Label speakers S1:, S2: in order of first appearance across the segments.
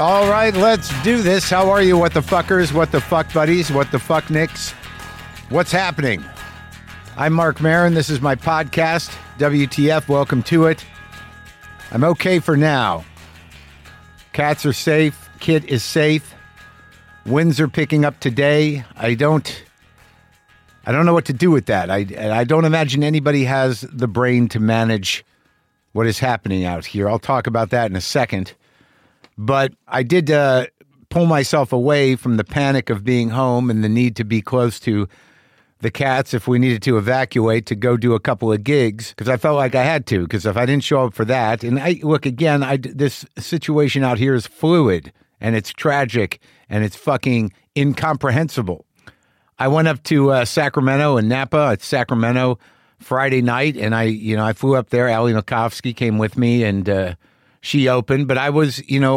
S1: All right, let's do this. How are you, what the fuckers, what the fuck buddies, what the fuck nicks? What's happening? I'm Mark Maron. This is my podcast, WTF. Welcome to it. I'm okay for now. Cats are safe. Kit is safe. Winds are picking up today. I don't know what to do with that. I don't imagine anybody has the brain to manage what is happening out here. I'll talk about that in a second. But I did pull myself away from the panic of being home and the need to be close to the cats if we needed to evacuate to go do a couple of gigs, because I felt like I had to, because if I didn't show up for that, and this situation out here is fluid and it's tragic and it's fucking incomprehensible. I went up to Sacramento and Napa at Sacramento Friday night, and I flew up there. Ali Makovsky came with me, and she opened, but I was,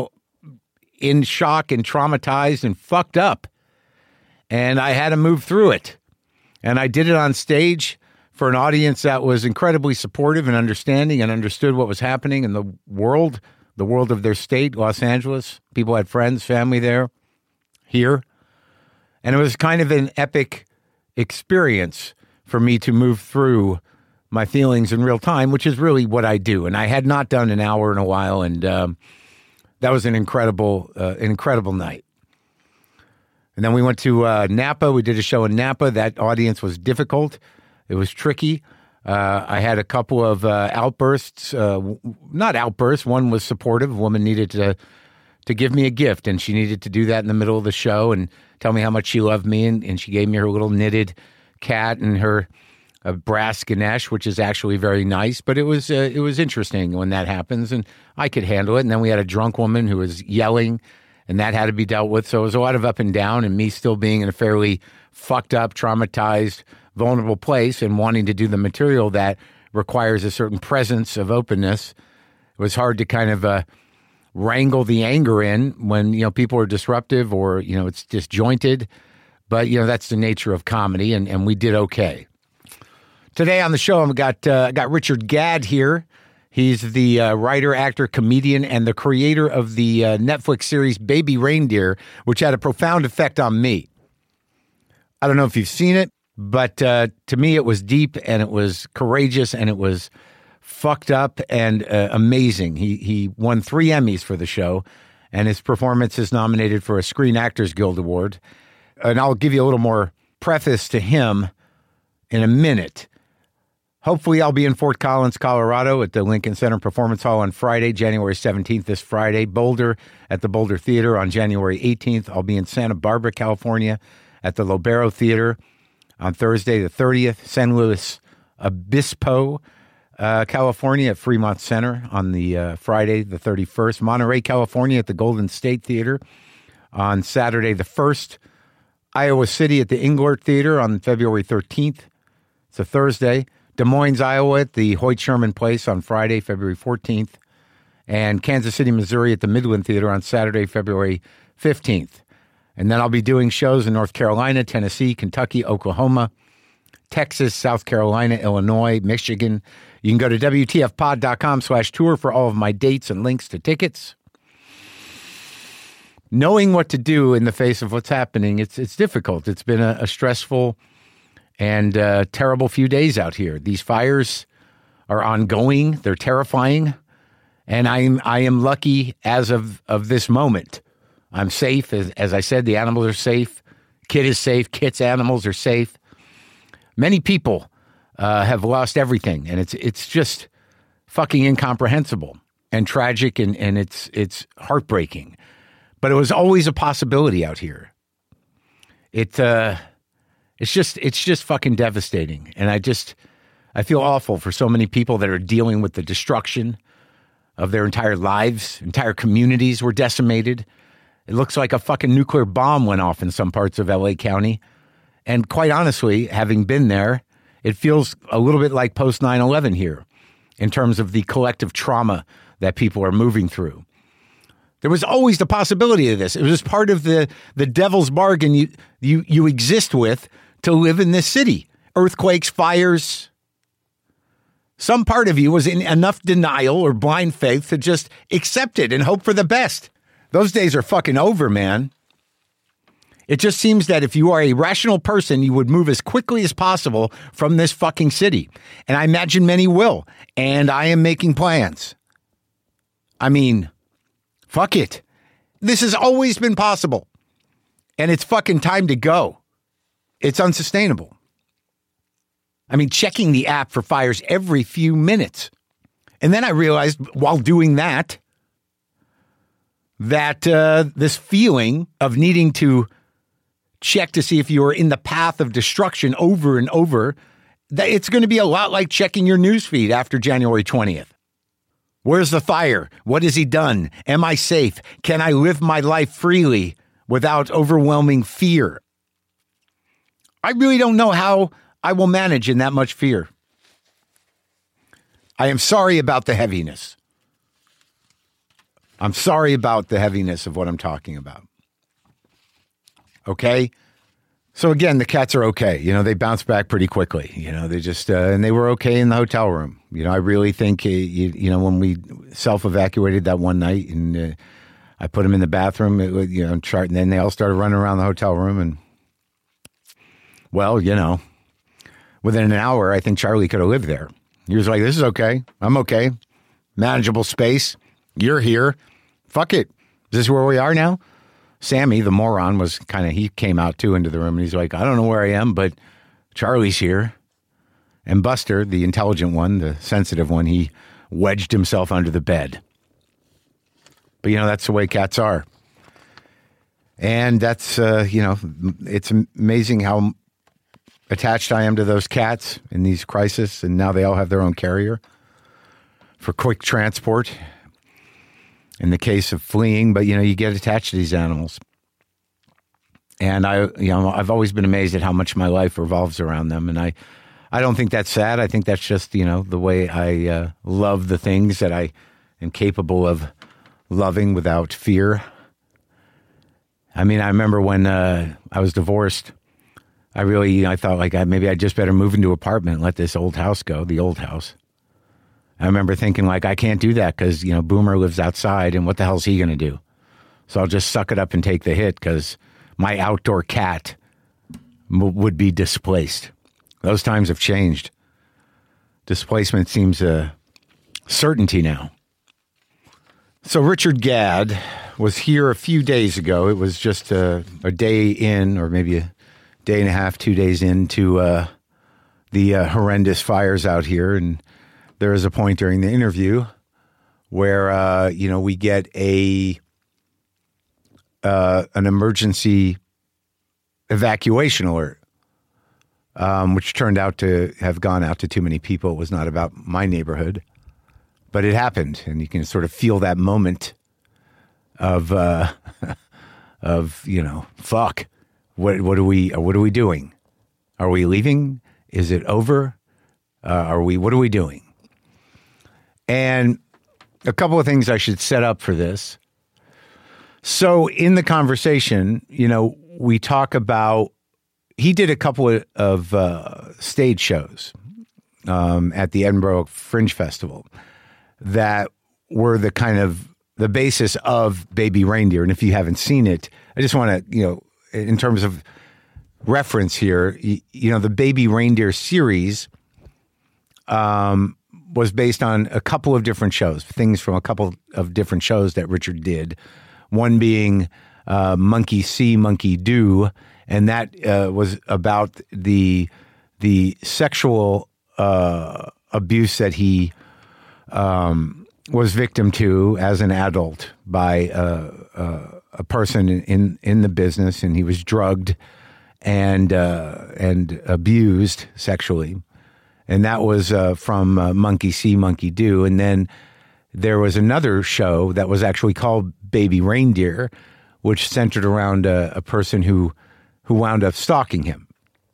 S1: in shock and traumatized and fucked up, and I had to move through it. And I did it on stage for an audience that was incredibly supportive and understanding and understood what was happening in the world of their state, Los Angeles. People had friends, family here. And it was kind of an epic experience for me to move through my feelings in real time, which is really what I do. And I had not done an hour in a while, and that was an incredible night. And then we went to Napa. We did a show in Napa. That audience was difficult. It was tricky. I had a couple of outbursts. Not outbursts. One was supportive. A woman needed to give me a gift, and she needed to do that in the middle of the show and tell me how much she loved me. And she gave me her little knitted cat and her brass Ganesh, which is actually very nice. But it was interesting when that happens, and I could handle it. And then we had a drunk woman who was yelling, and that had to be dealt with. So it was a lot of up and down, and me still being in a fairly fucked up, traumatized, vulnerable place and wanting to do the material that requires a certain presence of openness. It was hard to kind of wrangle the anger in when, people are disruptive or, it's disjointed. But, that's the nature of comedy, and we did okay. Today on the show, I got Richard Gadd here. He's the writer, actor, comedian, and the creator of the Netflix series Baby Reindeer, which had a profound effect on me. I don't know if you've seen it, but to me it was deep, and it was courageous, and it was fucked up and amazing. He won 3 Emmys for the show, and his performance is nominated for a Screen Actors Guild Award. And I'll give you a little more preface to him in a minute. Hopefully, I'll be in Fort Collins, Colorado at the Lincoln Center Performance Hall on Friday, January 17th, this Friday. Boulder at the Boulder Theater on January 18th. I'll be in Santa Barbara, California at the Lobero Theater on Thursday, the 30th. San Luis Obispo, California at Fremont Center on the Friday, the 31st. Monterey, California at the Golden State Theater on Saturday, the 1st. Iowa City at the Englert Theater on February 13th. It's a Thursday. Des Moines, Iowa at the Hoyt Sherman Place on Friday, February 14th. And Kansas City, Missouri at the Midland Theater on Saturday, February 15th. And then I'll be doing shows in North Carolina, Tennessee, Kentucky, Oklahoma, Texas, South Carolina, Illinois, Michigan. You can go to WTFpod.com/tour for all of my dates and links to tickets. Knowing what to do in the face of what's happening, it's difficult. It's been a stressful and terrible few days out here. These fires are ongoing. They're terrifying. And I am lucky as of this moment. I'm safe. As I said, the animals are safe. Kit is safe. Kit's animals are safe. Many people have lost everything. And it's just fucking incomprehensible and tragic, and it's heartbreaking. But it was always a possibility out here. It's just fucking devastating. And I feel awful for so many people that are dealing with the destruction of their entire lives. Entire communities were decimated. It looks like a fucking nuclear bomb went off in some parts of LA County. And quite honestly, having been there, it feels a little bit like post 9/11 here in terms of the collective trauma that people are moving through. There was always the possibility of this. It was part of the devil's bargain you exist with to live in this city. Earthquakes, fires. Some part of you was in enough denial or blind faith to just accept it and hope for the best. Those days are fucking over, man. It just seems that if you are a rational person, you would move as quickly as possible from this fucking city. And I imagine many will. And I am making plans. I mean, fuck it. This has always been possible. And it's fucking time to go. It's unsustainable. I mean, checking the app for fires every few minutes. And then I realized while doing that this feeling of needing to check to see if you are in the path of destruction over and over, that it's going to be a lot like checking your newsfeed after January 20th. Where's the fire? What has he done? Am I safe? Can I live my life freely without overwhelming fear? I really don't know how I will manage in that much fear. I am sorry about the heaviness. I'm sorry about the heaviness of what I'm talking about. Okay? So again, the cats are okay. You know, they bounce back pretty quickly. You know, they just, and they were okay in the hotel room. You know, I really think, you know, when we self-evacuated that one night and I put them in the bathroom, and then they all started running around the hotel room. And, well, you know, within an hour, I think Charlie could have lived there. He was like, this is okay. I'm okay. Manageable space. You're here. Fuck it. Is this where we are now? Sammy, the moron, he came out too into the room and he's like, I don't know where I am, but Charlie's here. And Buster, the intelligent one, the sensitive one, he wedged himself under the bed. But, you know, that's the way cats are. And that's, you know, it's amazing how attached I am to those cats in these crises. And now they all have their own carrier for quick transport. In the case of fleeing, but, you know, you get attached to these animals. And I've always been amazed at how much my life revolves around them. And I don't think that's sad. I think that's just, you know, the way I love the things that I am capable of loving without fear. I mean, I remember when I was divorced, I thought like maybe I just better move into an apartment and let this old house go, the old house. I remember thinking, like, I can't do that because, you know, Boomer lives outside, and what the hell's he going to do? So I'll just suck it up and take the hit because my outdoor cat would be displaced. Those times have changed. Displacement seems a certainty now. So Richard Gadd was here a few days ago. It was just a day in, or maybe a day and a half, 2 days into the horrendous fires out here, and there is a point during the interview where, you know, we get an emergency evacuation alert, which turned out to have gone out to too many people. It was not about my neighborhood, but it happened. And you can sort of feel that moment of, you know, fuck, what are we doing? Are we leaving? Is it over? What are we doing? And a couple of things I should set up for this. So in the conversation, you know, we talk about, he did a couple of stage shows at the Edinburgh Fringe Festival that were the kind of the basis of Baby Reindeer. And if you haven't seen it, I just want to, you know, in terms of reference here, you know, the Baby Reindeer series was based on a couple of different shows, things from a couple of different shows that Richard did. One being Monkey See, Monkey Do, and that was about the sexual abuse that he was victim to as an adult by a person in the business, and he was drugged and abused sexually. And that was from Monkey See, Monkey Do. And then there was another show that was actually called Baby Reindeer, which centered around a person who wound up stalking him.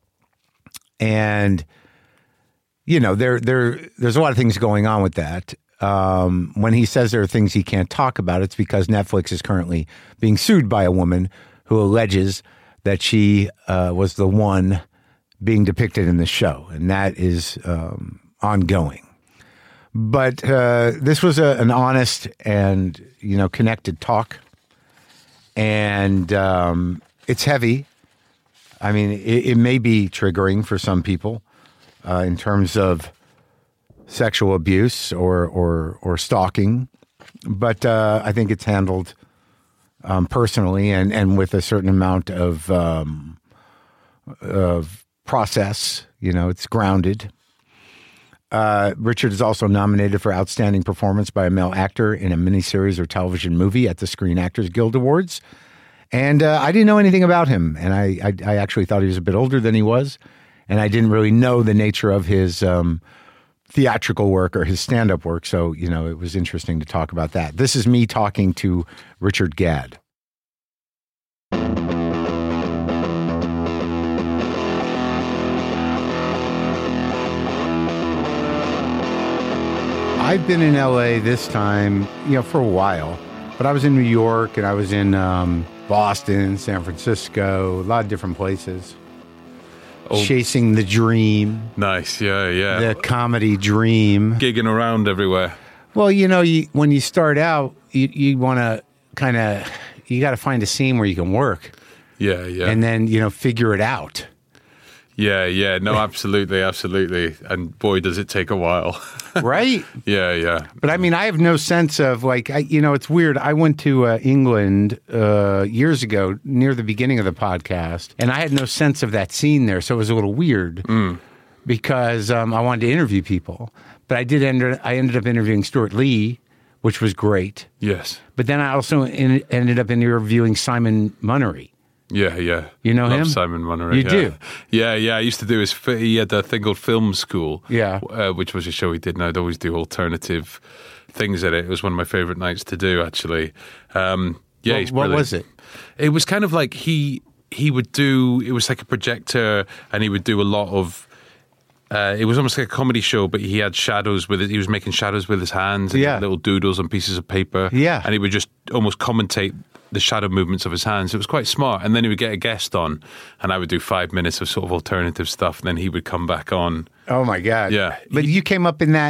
S1: And, you know, there's a lot of things going on with that. When he says there are things he can't talk about, it's because Netflix is currently being sued by a woman who alleges that she was the one being depicted in the show, and that is ongoing. But this was an honest and, you know, connected talk and it's heavy. I mean, it may be triggering for some people in terms of sexual abuse or stalking, but I think it's handled personally and with a certain amount of process. You know, it's grounded. Richard is also nominated for Outstanding Performance by a Male Actor in a Miniseries or Television Movie at the Screen Actors Guild Awards. And I didn't know anything about him, and I actually thought he was a bit older than he was, and I didn't really know the nature of his theatrical work or his stand-up work, so, you know, it was interesting to talk about that. This is me talking to Richard Gadd. I've been in LA this time, you know, for a while, but I was in New York and I was in Boston, San Francisco, a lot of different places. Chasing the dream.
S2: Nice, yeah.
S1: The comedy dream.
S2: Gigging around everywhere.
S1: Well, you know, when you start out, you want to you got to find a scene where you can work.
S2: Yeah.
S1: And then, you know, figure it out.
S2: Yeah. No, absolutely. And boy, does it take a while.
S1: Right?
S2: Yeah.
S1: But I mean, I have no sense of you know, it's weird. I went to England years ago near the beginning of the podcast, and I had no sense of that scene there. So it was a little weird because I wanted to interview people. But I ended up interviewing Stuart Lee, which was great.
S2: Yes.
S1: But then I also ended up interviewing Simon Munnery.
S2: Yeah.
S1: You know him?
S2: Simon Munnery.
S1: You do?
S2: Yeah. I used to do he had a thing called Film School.
S1: Yeah.
S2: Which was a show he did, and I'd always do alternative things at it. It was one of my favorite nights to do, actually. He's
S1: what was it?
S2: It was kind of like he would do, it was like a projector, and he would do a lot of, it was almost like a comedy show, but he had shadows with it. He was making shadows with his hands, and little doodles on pieces of paper.
S1: Yeah.
S2: And he would just almost commentate the shadow movements of his hands. It was quite smart. And then he would get a guest on, and I would do 5 minutes of sort of alternative stuff, and then he would come back on.
S1: Oh my God.
S2: Yeah.
S1: But you came up in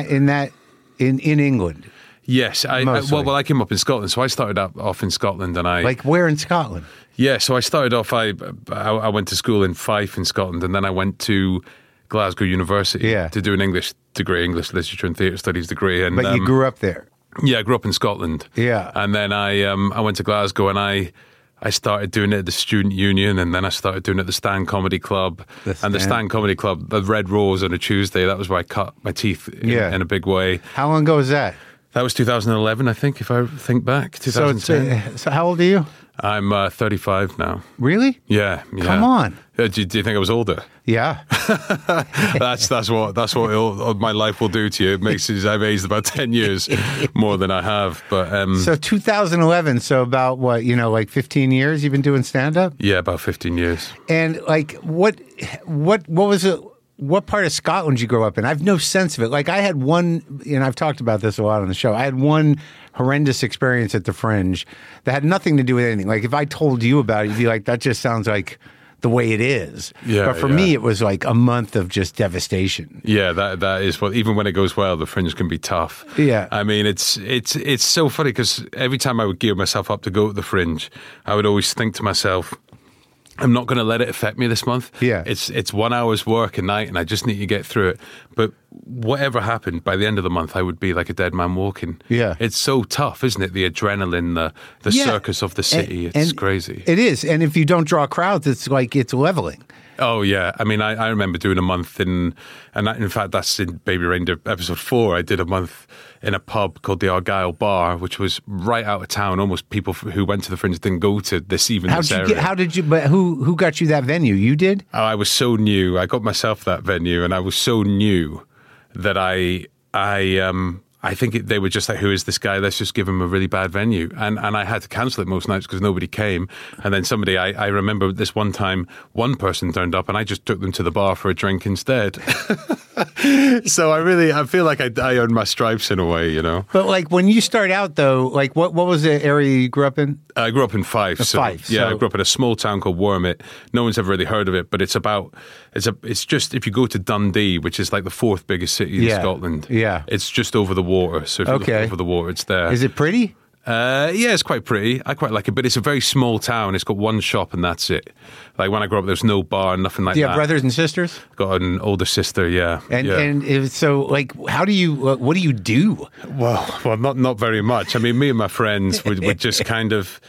S1: England.
S2: Yes. I came up in Scotland, so I started off in Scotland, and
S1: Like where in Scotland?
S2: Yeah, so I started off, I went to school in Fife in Scotland, and then I went to Glasgow University to do an English degree, English Literature and Theatre Studies degree. And,
S1: but you grew up there?
S2: Yeah, I grew up in Scotland.
S1: Yeah.
S2: And then I went to Glasgow, and I started doing it at the Student Union, and then I started doing it at the Stand Comedy Club. The Stand Comedy Club, the Red Rose on a Tuesday, that was where I cut my teeth in a big way.
S1: How long ago was that?
S2: That was 2011, I think, if I think back. 2010.
S1: So how old are you?
S2: I'm 35 now.
S1: Really?
S2: Yeah.
S1: Come on.
S2: Do you think I was older?
S1: Yeah.
S2: That's what my life will do to you. It makes it, I've aged about 10 years more than I have. But
S1: so 2011. So about what, like 15 years you've been doing stand up?
S2: Yeah, about 15 years.
S1: And like what was it? What part of Scotland did you grow up in? I have no sense of it. Like I had one, and I've talked about this a lot on the show. I had one horrendous experience at the Fringe that had nothing to do with anything. Like if I told you about it, you'd be like, that just sounds like the way it is.
S2: Yeah,
S1: but for me, it was like a month of just devastation.
S2: Yeah, that is what. Even when it goes well, the Fringe can be tough.
S1: Yeah,
S2: I mean, it's so funny because every time I would gear myself up to go to the Fringe, I would always think to myself, I'm not going to let it affect me this month.
S1: Yeah.
S2: It's 1 hour's work a night, and I just need to get through it. But whatever happened, by the end of the month, I would be like a dead man walking.
S1: Yeah.
S2: It's so tough, isn't it? The adrenaline, the circus of the city. It's crazy.
S1: It is. And if you don't draw crowds, it's like it's leveling.
S2: Oh, yeah. I mean, I remember doing a month in fact, that's in Baby Reindeer episode 4. I did a month in a pub called the Argyle Bar, which was right out of town. Almost people who went to the Fringe didn't go to this area.
S1: But who got you that venue? You did?
S2: Oh, I was so new. I got myself that venue, and I was so new that I think they were just like, who is this guy? Let's just give him a really bad venue. And I had to cancel it most nights because nobody came. And then somebody, I remember this one time, one person turned up and I just took them to the bar for a drink instead. So I feel like I earned my stripes in a way, But
S1: like when you start out though, like what was the area you grew up in?
S2: I grew up in Fife.
S1: Fife.
S2: Yeah, I grew up in a small town called Wormit. No one's ever really heard of it, but it's just, if you go to Dundee, which is like the 4th biggest city in Scotland.
S1: Yeah.
S2: It's just over the water. So if you look over the water, it's there.
S1: Is it pretty?
S2: Yeah, it's quite pretty. I quite like it, but it's a very small town. It's got one shop and that's it. Like when I grew up, there's no bar, nothing like that.
S1: Do you have brothers and sisters?
S2: Got an older sister, yeah.
S1: So, like, how do you? What do you do?
S2: Well, not very much. I mean, me and my friends would just kind of.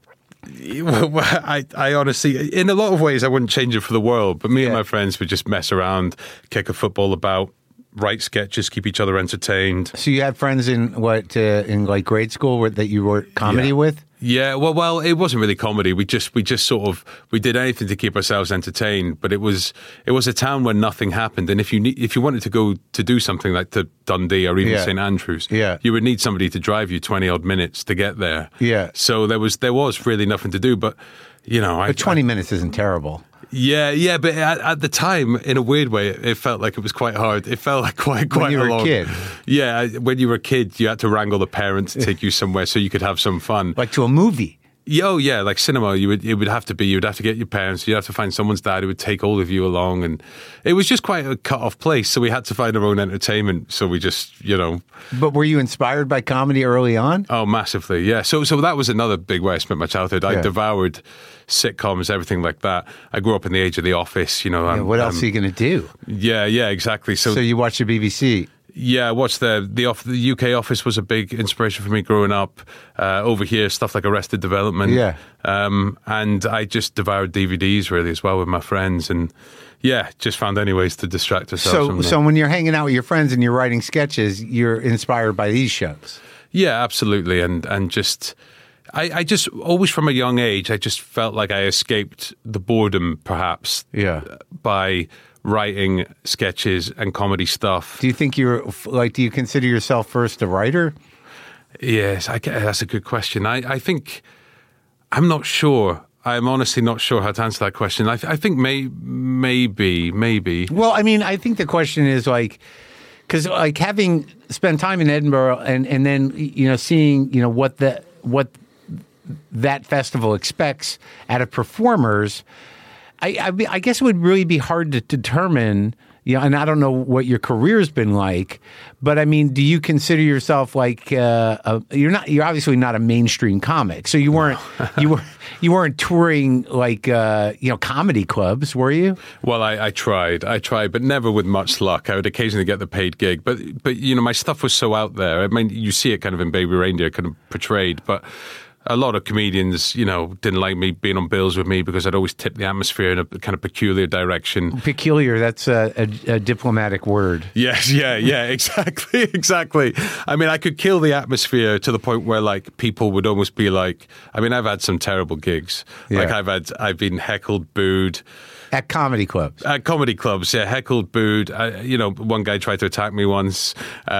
S2: I honestly, in a lot of ways, I wouldn't change it for the world. But me and my friends would just mess around, kick a football about, write sketches, keep each other entertained.
S1: So you had friends in in like grade school that you were comedy with?
S2: Yeah, well, it wasn't really comedy. We just sort of did anything to keep ourselves entertained. But it was a town where nothing happened. And if you wanted to go to do something like to Dundee or even St Andrews, you would need somebody to drive you 20 odd minutes to get there. Yeah. So there was really nothing to do. But but 20
S1: minutes isn't terrible.
S2: Yeah, but at the time, in a weird way, it felt like it was quite hard. It felt like quite
S1: when you were a kid.
S2: Yeah, when you were a kid, you had to wrangle the parents to take you somewhere so you could have some fun,
S1: like to a movie.
S2: Yeah, like cinema. You would have to get your parents. You'd have to find someone's dad who would take all of you along, and it was just quite a cut-off place. So we had to find our own entertainment. So we just,
S1: But were you inspired by comedy early on?
S2: Oh, massively. Yeah. So that was another big way I spent my childhood. I devoured sitcoms, everything like that. I grew up in the age of The Office.
S1: What else are you going to do?
S2: Yeah, exactly. So
S1: you watch the BBC.
S2: Yeah, I watched the UK Office was a big inspiration for me growing up. Over here, stuff like Arrested Development.
S1: Yeah.
S2: And I just devoured DVDs really as well with my friends, and just found any ways to distract ourselves.
S1: So when you're hanging out with your friends and you're writing sketches, you're inspired by these shows.
S2: Yeah, absolutely, and just. I just always from a young age, I just felt like I escaped the boredom, perhaps, by writing sketches and comedy stuff.
S1: Do you think do you consider yourself first a writer?
S2: Yes, that's a good question. I think, I'm not sure. I'm honestly not sure how to answer that question. I think maybe.
S1: Well, I mean, I think the question is because having spent time in Edinburgh and then, seeing, what that festival expects out of performers, I guess it would really be hard to determine, and I don't know what your career's been like, but I mean, do you consider yourself you're obviously not a mainstream comic, so you weren't you weren't touring comedy clubs, were you?
S2: Well, I tried, but never with much luck. I would occasionally get the paid gig, but my stuff was so out there. I mean, you see it kind of in Baby Reindeer, kind of portrayed, but. A lot of comedians, didn't like me being on bills with me because I'd always tip the atmosphere in a kind of peculiar direction.
S1: Peculiar, that's a diplomatic word.
S2: Yes, yeah, exactly. I mean, I could kill the atmosphere to the point where, people would almost be like, I mean, I've had some terrible gigs. Yeah. I've been heckled, booed.
S1: At comedy clubs?
S2: At comedy clubs, yeah, heckled, booed. One guy tried to attack me once.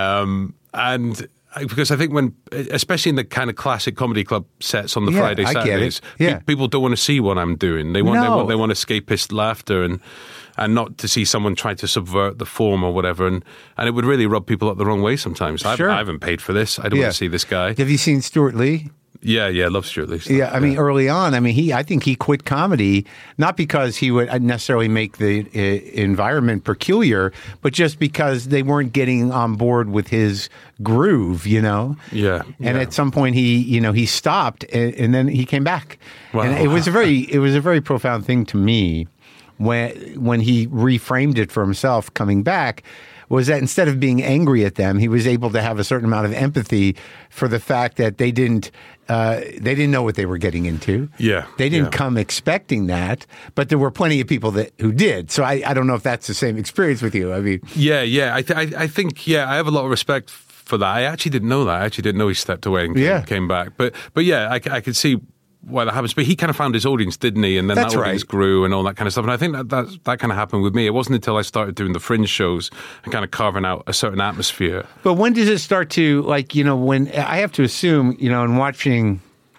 S2: Because I think especially in the kind of classic comedy club sets on the Friday, Saturdays, people don't want to see what I'm doing. They want escapist laughter and not to see someone try to subvert the form or whatever. And it would really rub people up the wrong way sometimes. Sure. I haven't paid for this. I don't want to see this guy.
S1: Have you seen Stuart Lee?
S2: Yeah, love Stuart Lee.
S1: Yeah, I mean, early on, I think he quit comedy, not because he would necessarily make the environment peculiar, but just because they weren't getting on board with his groove, Yeah. And at some point he stopped and then he came back. Wow. And it was a very profound thing to me when he reframed it for himself coming back. Was that instead of being angry at them, he was able to have a certain amount of empathy for the fact that they didn't know what they were getting into. Yeah, they didn't come expecting that, but there were plenty of people who did. So I don't know if that's the same experience with you. I mean,
S2: I think I have a lot of respect for that. I actually didn't know that. I actually didn't know he stepped away and came back. But I could see why that happens. But he kind of found his audience, didn't he? And then that audience grew and all that kind of stuff. And I think that kind of happened with me. It wasn't until I started doing the fringe shows and kind of carving out a certain atmosphere.
S1: But when does it start to, when I have to assume, in watching,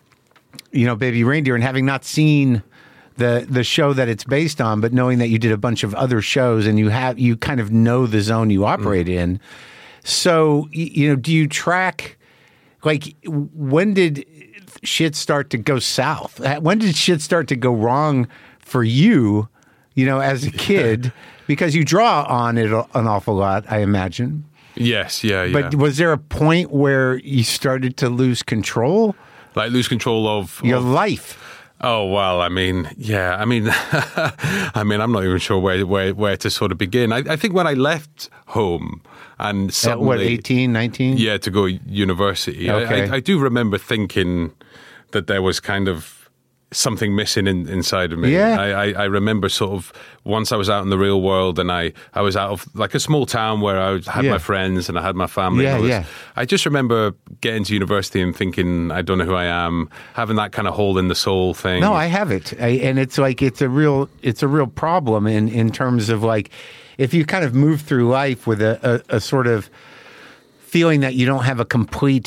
S1: Baby Reindeer and having not seen the show that it's based on, but knowing that you did a bunch of other shows and you kind of know the zone you operate in. So, do you track, when did shit start to go south? When did shit start to go wrong for you, as a kid? Because you draw on it an awful lot, I imagine.
S2: Yes, yeah.
S1: But was there a point where you started to lose control?
S2: Like lose control of
S1: Your life?
S2: Oh, well, I mean, yeah, I mean, I'm not even sure where to sort of begin. I think when I left home and suddenly...
S1: At what, 18, 19?
S2: Yeah, to go university.
S1: Okay.
S2: I do remember thinking that there was kind of something missing inside of me.
S1: Yeah.
S2: I remember sort of once I was out in the real world and I was out of like a small town where I had my friends and I had my family.
S1: Yeah.
S2: I just remember getting to university and thinking, I don't know who I am, having that kind of hole in the soul thing.
S1: No, I have it. And it's like, it's a real problem in terms of like, if you kind of move through life with a sort of feeling that you don't have a complete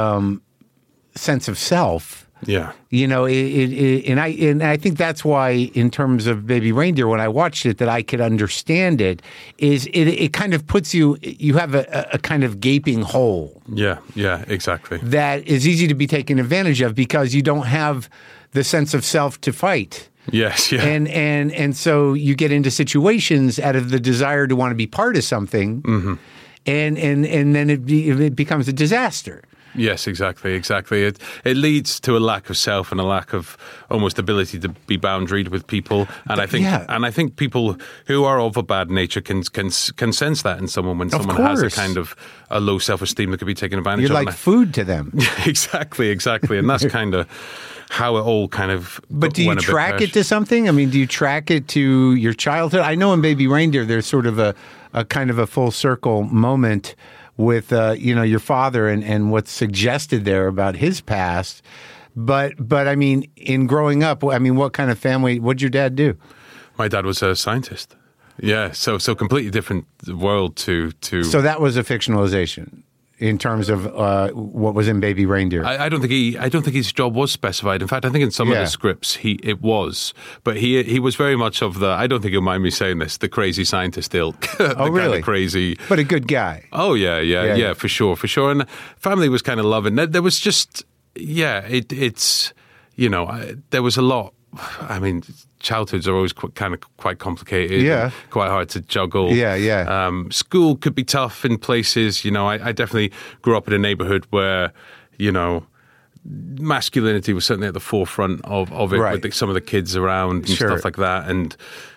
S1: sense of self.
S2: Yeah.
S1: You know, and I think that's why, in terms of Baby Reindeer, when I watched it, that I could understand it, is it kind of puts you have a kind of gaping hole.
S2: Yeah, exactly.
S1: That is easy to be taken advantage of because you don't have the sense of self to fight.
S2: Yes, yeah.
S1: And so you get into situations out of the desire to want to be part of something, and then it becomes a disaster.
S2: Yes, exactly. It leads to a lack of self and a lack of almost ability to be boundaried with people. And I think people who are of a bad nature can sense that in someone when someone has a kind of a low self-esteem that could be taken advantage of.
S1: You're like food to them.
S2: Exactly. And that's kind of how it all kind of.
S1: But do you track it to something? I mean, do you track it to your childhood? I know in Baby Reindeer, there's sort of a kind of a full circle moment with your father and what's suggested there about his past, but I mean, in growing up, I mean, what kind of family? What did your dad do?
S2: My dad was a scientist. Yeah, so completely different world to.
S1: So that was a fictionalization in terms of what was in Baby Reindeer.
S2: I don't think his job was specified. In fact, I think in some of the scripts it was, but he was very much of the. I don't think you'll mind me saying this, the crazy scientist ilk.
S1: Oh, really?
S2: Kind of crazy,
S1: but a good guy.
S2: Oh yeah, for sure. And family was kind of loving. There was just it's there was a lot. I mean, childhoods are always quite complicated, quite hard to juggle. School could be tough in places. I definitely grew up in a neighborhood where, masculinity was certainly at the forefront of it, right, with some of the kids around and stuff like that. And,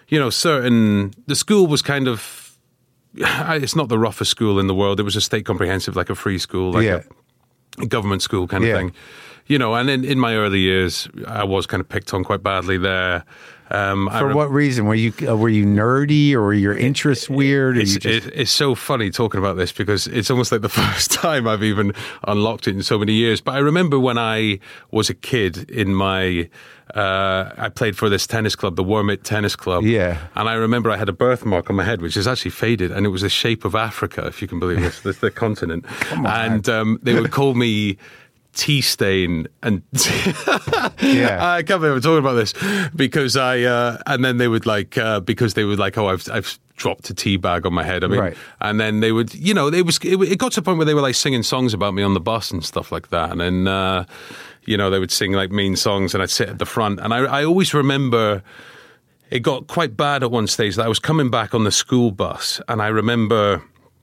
S2: the school was kind of, it's not the roughest school in the world. It was a state comprehensive, like a free school, like a government school kind of thing. And in my early years, I was kind of picked on quite badly there.
S1: For what reason? Were you nerdy, or were your interests weird?
S2: It's so funny talking about this because it's almost like the first time I've even unlocked it in so many years. But I remember when I was a kid in my... I played for this tennis club, the Wormit Tennis Club. Yeah. And I remember I had a birthmark on my head, which is actually faded, and it was the shape of Africa, if you can believe this, the continent. Come on. And they would call me... tea stain and I can't believe I'm talking about this because and then they would I've dropped a tea bag on my head. I mean, and then they would, it got to the point where they were like singing songs about me on the bus and stuff like that. And then, they would sing like mean songs and I'd sit at the front. And I always remember it got quite bad at one stage that I was coming back on the school bus. And I remember...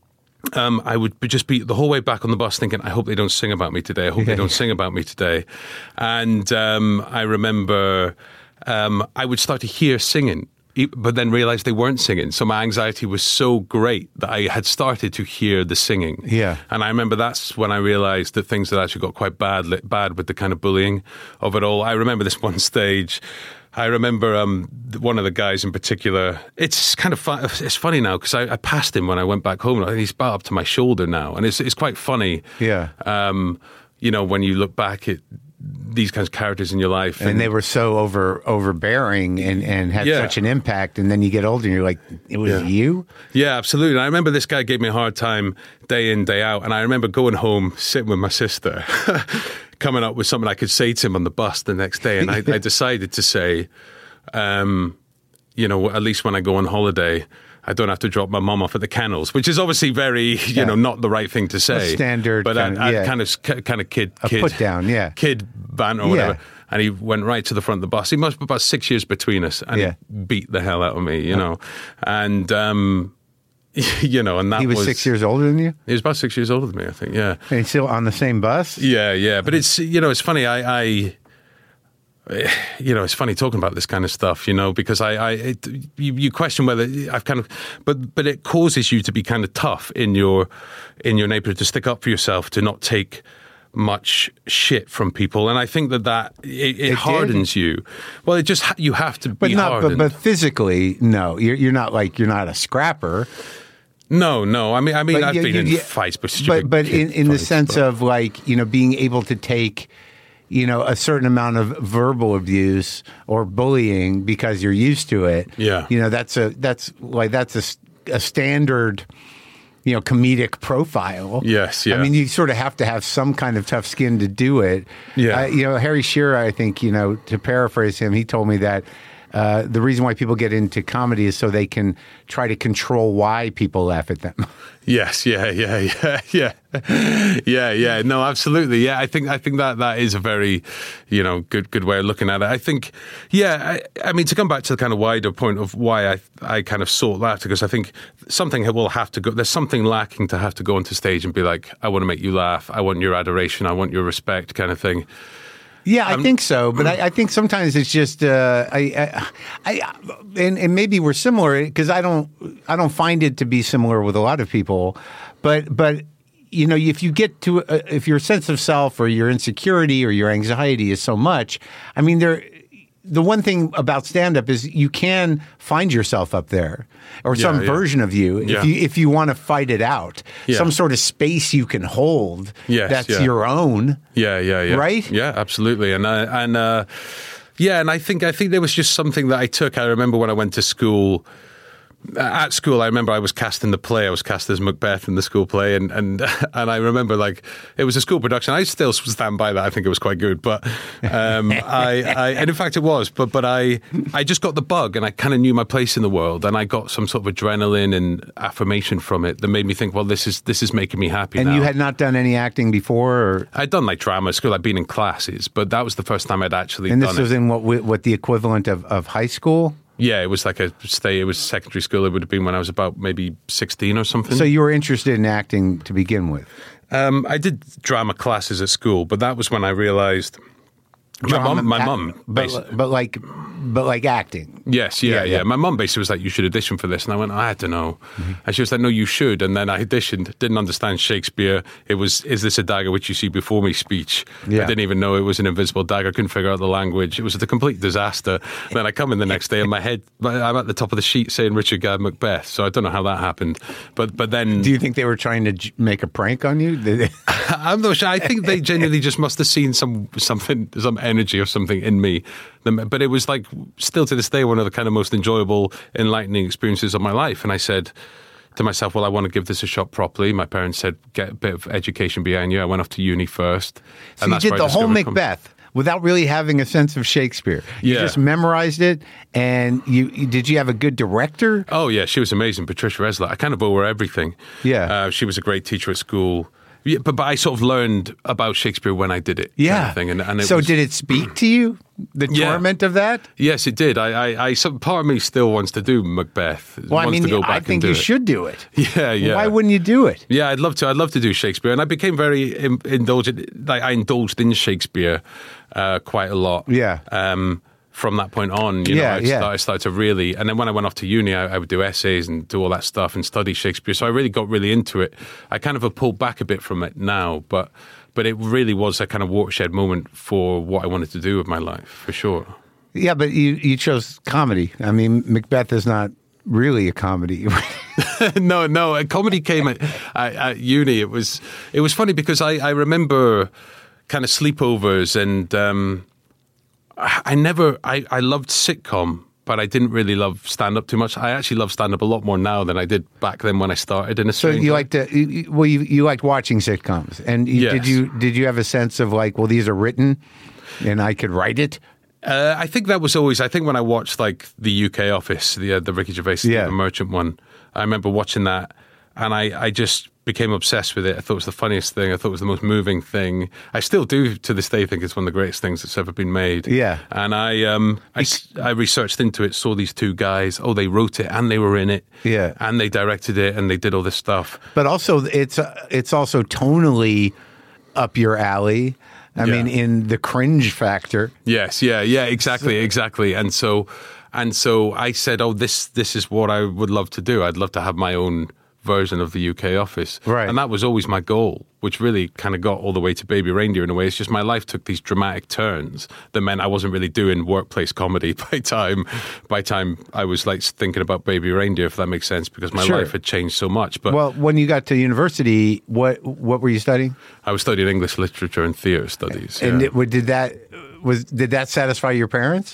S2: I would just be the whole way back on the bus thinking, I hope they don't sing about me today. I hope they don't sing about me today. And I remember I would start to hear singing, but then realize they weren't singing. So my anxiety was so great that I had started to hear the singing. Yeah. And I remember that's when I realized that things had actually got quite bad with the kind of bullying of it all. I remember this one stage... I remember one of the guys in particular. It's kind of it's funny now because I passed him when I went back home. He's about up to my shoulder now, and it's quite funny. Yeah. When you look back at these kinds of characters in your life,
S1: and they were so overbearing and had such an impact, and then you get older and you're like, it was you?
S2: Yeah, absolutely. And I remember this guy gave me a hard time day in, day out, and I remember going home, sitting with my sister, coming up with something I could say to him on the bus the next day, and I decided to say, at least when I go on holiday, I don't have to drop my mum off at the kennels, which is obviously very, not the right thing to say.
S1: A standard,
S2: but kind of kid
S1: put down,
S2: kid banter or whatever. And he went right to the front of the bus. He must be about 6 years between us, and he beat the hell out of me, you know. And You know, and that
S1: He was 6 years older than you?
S2: He was about 6 years older than me, I think, yeah.
S1: And he's still on the same bus?
S2: Yeah. But it's, you know, it's funny, you know, it's funny talking about this kind of stuff, you know, because you question whether I've kind of, but it causes you to be kind of tough in your neighborhood, to stick up for yourself, to not take much shit from people, and I think that it hardens you. Well, it just, you have to be hardened.
S1: But physically, no, you're not a scrapper.
S2: No. I mean, I've been in fights,
S1: but in the sense of, like, you know, being able to take, you know, a certain amount of verbal abuse or bullying because you're used to it.
S2: Yeah,
S1: you know, that's a standard, you know, comedic profile.
S2: Yes, yeah.
S1: I mean, you sort of have to have some kind of tough skin to do it.
S2: Yeah.
S1: You know, Harry Shearer, I think, you know, to paraphrase him, he told me that the reason why people get into comedy is so they can try to control why people laugh at them.
S2: Yes, yeah. No, absolutely. Yeah, I think that is a very, you know, good way of looking at it. I think, yeah, I mean, to come back to the kind of wider point of why I kind of sought laughter, because I think something will have to go, there's something lacking to have to go onto stage and be like, I want to make you laugh, I want your adoration, I want your respect, kind of thing.
S1: Yeah, I think so, but I think sometimes it's just and maybe we're similar, because I don't find it to be similar with a lot of people, but you know, if you get to if your sense of self or your insecurity or your anxiety is so much, I mean, the one thing about stand-up is you can find yourself up there, or some version of you, if you want to fight it out. Yeah. Some sort of space you can hold that's your own.
S2: Yeah.
S1: Right?
S2: Yeah, absolutely. And I think there was just something that I took. I remember when I went to school. At school, I remember I was cast in the play. I was cast as Macbeth in the school play, and I remember, like, it was a school production. I still stand by that. I think it was quite good, but and in fact it was. But I just got the bug, and I kind of knew my place in the world, and I got some sort of adrenaline and affirmation from it that made me think, well, this is making me happy.
S1: And
S2: now.
S1: You had not done any acting before, or?
S2: I'd done like drama at school. I'd been in classes, but that was the first time I'd actually done it.
S1: And this was in what the equivalent of high school?
S2: Yeah, it was like it was secondary school. It would have been when I was about maybe 16 or something.
S1: So you were interested in acting to begin with?
S2: I did drama classes at school, but that was when I realized my mum,
S1: but like acting.
S2: Yes, yeah. My mum basically was like, "You should audition for this," and I went, "I don't know." Mm-hmm. And she was like, "No, you should." And then I auditioned, didn't understand Shakespeare. It was, "Is this a dagger which you see before me?" speech. Yeah. I didn't even know it was an invisible dagger. Couldn't figure out the language. It was a complete disaster. And then I come in the next day, and I'm at the top of the sheet saying Richard Gere Macbeth. So I don't know how that happened. But then,
S1: do you think they were trying to make a prank on you?
S2: I'm not sure. I think they genuinely just must have seen some energy or something in me. But it was like, still to this day, one of the kind of most enjoyable, enlightening experiences of my life. And I said to myself, well, I want to give this a shot properly. My parents said, get a bit of education behind you. I went off to uni first.
S1: So you did the whole Macbeth without really having a sense of Shakespeare. You just memorized it, and did you have a good director?
S2: Oh, yeah, she was amazing, Patricia Resler. I kind of owe her everything.
S1: Yeah.
S2: She was a great teacher at school. Yeah, but I sort of learned about Shakespeare when I did it.
S1: Yeah.
S2: Kind of thing. And
S1: so did it speak to you? The torment of that?
S2: Yes, it did. Some part of me still wants to do Macbeth.
S1: Well, I think you should do it.
S2: Yeah.
S1: Why wouldn't you do it?
S2: Yeah, I'd love to. I'd love to do Shakespeare. And I became very indulgent. Like, I indulged in Shakespeare quite a lot.
S1: Yeah.
S2: From that point on, I started to really, and then when I went off to uni, I would do essays and do all that stuff and study Shakespeare. So I really got really into it. I kind of have pulled back a bit from it now, but it really was a kind of watershed moment for what I wanted to do with my life, for sure. Yeah,
S1: but you chose comedy. I mean, Macbeth is not really a comedy.
S2: No, a comedy came at uni. It was funny because I remember kind of sleepovers and. I loved sitcom, but I didn't really love stand-up too much. I actually love stand-up a lot more now than I did back then when I started in a
S1: So you liked you liked watching sitcoms, and
S2: yes.
S1: did you have a sense of like, well, these are written, and I could write it?
S2: I think that was always. I think when I watched like the UK Office, the Ricky Gervais, the Merchant one, I remember watching that. And I just became obsessed with it. I thought it was the funniest thing. I thought it was the most moving thing. I still do to this day think it's one of the greatest things that's ever been made.
S1: Yeah.
S2: And I researched into it, saw these two guys. Oh, they wrote it and they were in it.
S1: Yeah.
S2: And they directed it and they did all this stuff.
S1: But also, it's also tonally up your alley. I mean, in the cringe factor.
S2: Yes, yeah, exactly. And so I said, oh, this is what I would love to do. I'd love to have my own version of the UK office.
S1: Right.
S2: And that was always my goal, which really kind of got all the way to Baby Reindeer in a way. It's just my life took these dramatic turns that meant I wasn't really doing workplace comedy by time I was like thinking about Baby Reindeer, if that makes sense, because my life had changed so much. But
S1: well, when you got to university, what were you studying?
S2: I was studying English literature and theatre studies.
S1: And
S2: yeah.
S1: did that satisfy your parents?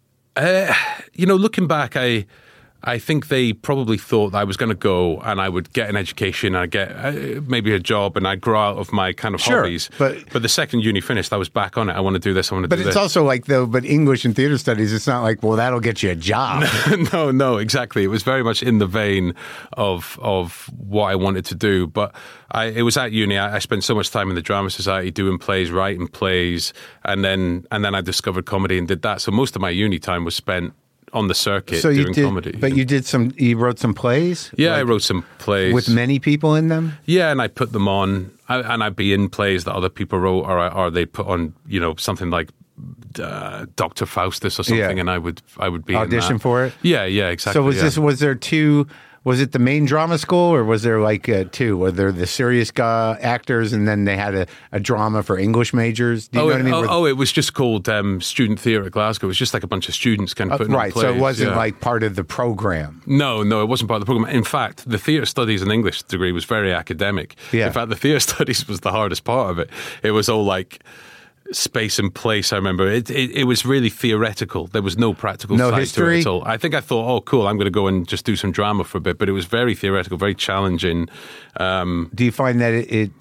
S2: Looking back, I think they probably thought that I was going to go and I would get an education, I'd get maybe a job, and I'd grow out of my kind of hobbies. But the second uni finished, I was back on it. I want to do this. I want to do this.
S1: But it's also like, but English and theater studies, it's not like, well, that'll get you a job.
S2: No, exactly. It was very much in the vein of what I wanted to do. But it was at uni. I spent so much time in the Drama Society doing plays, writing plays, and then I discovered comedy and did that. So most of my uni time was spent on the circuit doing comedy.
S1: But you wrote some plays?
S2: Yeah, I wrote some plays.
S1: With many people in them?
S2: Yeah, and I put them on, and I'd be in plays that other people wrote, or they put on, something like Dr. Faustus or something, and I would be
S1: audition
S2: in that.
S1: For it?
S2: Yeah, exactly.
S1: So was there two... Was it the main drama school, or was there like two? Were there the serious actors, and then they had a drama for English majors? Do you know what I mean?
S2: It was just called Student Theatre at Glasgow. It was just like a bunch of students kind of putting on plays.
S1: Right, so it wasn't like part of the program.
S2: No, it wasn't part of the program. In fact, the theatre studies and English degree was very academic.
S1: Yeah.
S2: In fact, the theatre studies was the hardest part of it. It was all like space and place. I remember it was really theoretical. There was no practical side
S1: history
S2: to it at all. I think I thought, oh cool, I'm going to go and just do some drama for a bit, but it was very theoretical, very challenging.
S1: Do you find that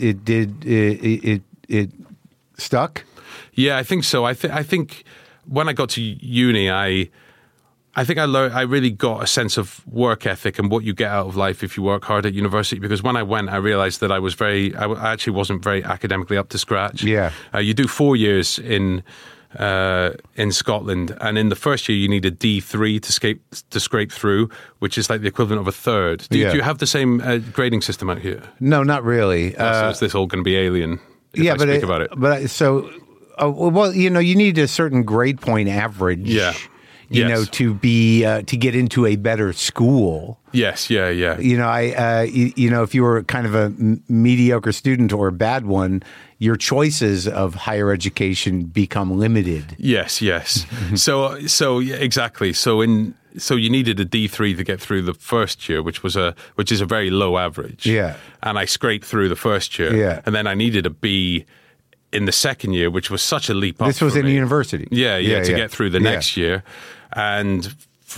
S1: it stuck?
S2: Yeah, I think so. I think when I got to uni, I think I really got a sense of work ethic and what you get out of life if you work hard at university. Because when I went, I realized that I actually wasn't very academically up to scratch.
S1: Yeah.
S2: You do 4 years in Scotland, and in the first year you need a D3 to scrape through, which is like the equivalent of a third. Do you have the same grading system out here?
S1: No, not really.
S2: So is this all going to be alien? If I speak about it.
S1: But so, well, you need a certain grade point average.
S2: Yeah.
S1: To get into a better school.
S2: Yes, yeah.
S1: If you were kind of a mediocre student or a bad one, your choices of higher education become limited.
S2: Yes. So yeah, exactly. So you needed a D3 to get through the first year, which is a very low average.
S1: Yeah.
S2: And I scraped through the first year.
S1: Yeah.
S2: And then I needed a B in the second year, which was such a leap up.
S1: This was in university.
S2: Yeah, to get through the next year. And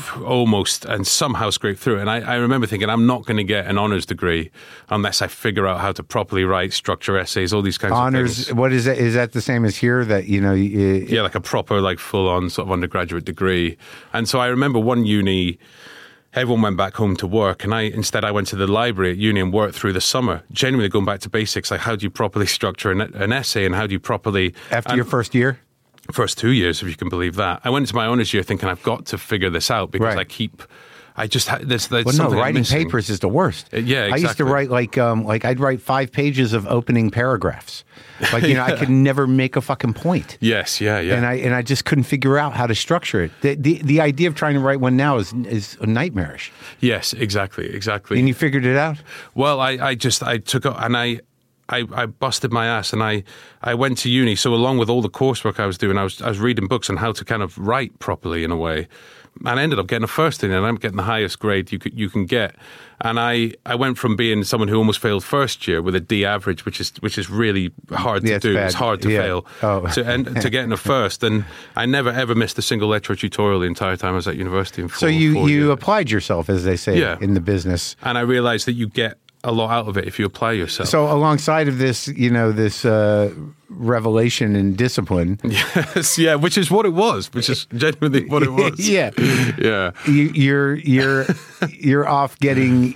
S2: somehow scrape through it. And I remember thinking, I'm not going to get an honours degree unless I figure out how to properly write, structure essays, all these kinds of things.
S1: What is that? Is that the same as here? That
S2: yeah, like a proper, like full-on sort of undergraduate degree. And so I remember one uni, everyone went back home to work, and I went to the library at uni and worked through the summer, genuinely going back to basics, like how do you properly structure an essay, and how do you properly...
S1: After your first year?
S2: First 2 years, if you can believe that. I went into my honours year thinking I've got to figure this out because there's
S1: writing papers is the worst.
S2: Yeah, exactly.
S1: I used to write like I'd write 5 pages of opening paragraphs. Like, I could never make a fucking point.
S2: Yes, yeah.
S1: And I just couldn't figure out how to structure it. The idea of trying to write one now is nightmarish.
S2: Yes, exactly.
S1: And you figured it out?
S2: Well, I took it and I busted my ass, and I went to uni. So along with all the coursework I was doing, I was reading books on how to kind of write properly in a way. And I ended up getting a first in it, and I'm getting the highest grade you can get. And I went from being someone who almost failed first year with a D average, which is really hard to do. It's hard to fail. To getting a first. And I never ever missed a single lecture or tutorial the entire time I was at university.
S1: So you applied yourself, as they say in the business.
S2: And I realized that you get a lot out of it if you apply yourself.
S1: So alongside of this, this revelation and discipline.
S2: Yes, yeah, which is what it was, which is genuinely what it was.
S1: Yeah.
S2: Yeah.
S1: You're off getting,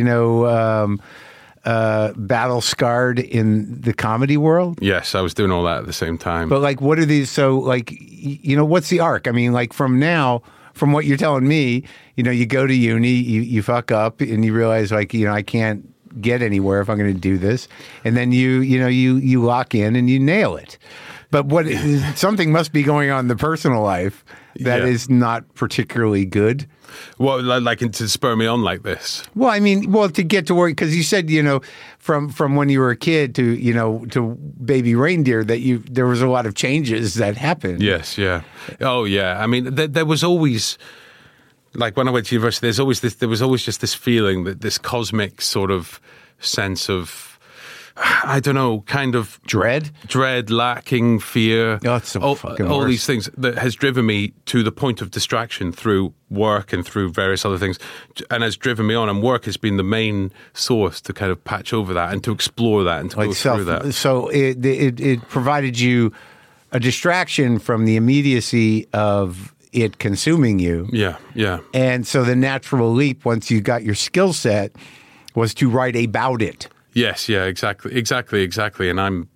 S1: battle scarred in the comedy world.
S2: Yes, I was doing all that at the same time.
S1: But like, what are these? So like, what's the arc? I mean, like from what you're telling me, you go to uni, you fuck up and you realize like, I can't get anywhere if I'm going to do this. And then you lock in and you nail it. But something must be going on in the personal life that is not particularly good.
S2: Well, like to spur me on like this.
S1: Well, I mean, to get to where, because you said, from when you were a kid to Baby Reindeer, that there was a lot of changes that happened.
S2: Yes, yeah. Oh, yeah. I mean, there was always, like when I went to university, there was always just this feeling that this cosmic sort of sense of, I don't know, kind of
S1: dread,
S2: lacking, fear.
S1: Oh, it's so fucking
S2: all
S1: worse.
S2: these things that has driven me to the point of distraction through work and through various other things, and has driven me on. And work has been the main source to kind of patch over that and to explore that and to go through that.
S1: So it provided you a distraction from the immediacy of it consuming you.
S2: Yeah, yeah.
S1: And so the natural leap, once you got your skill set, was to write about it.
S2: Yes, yeah, exactly. And I'm,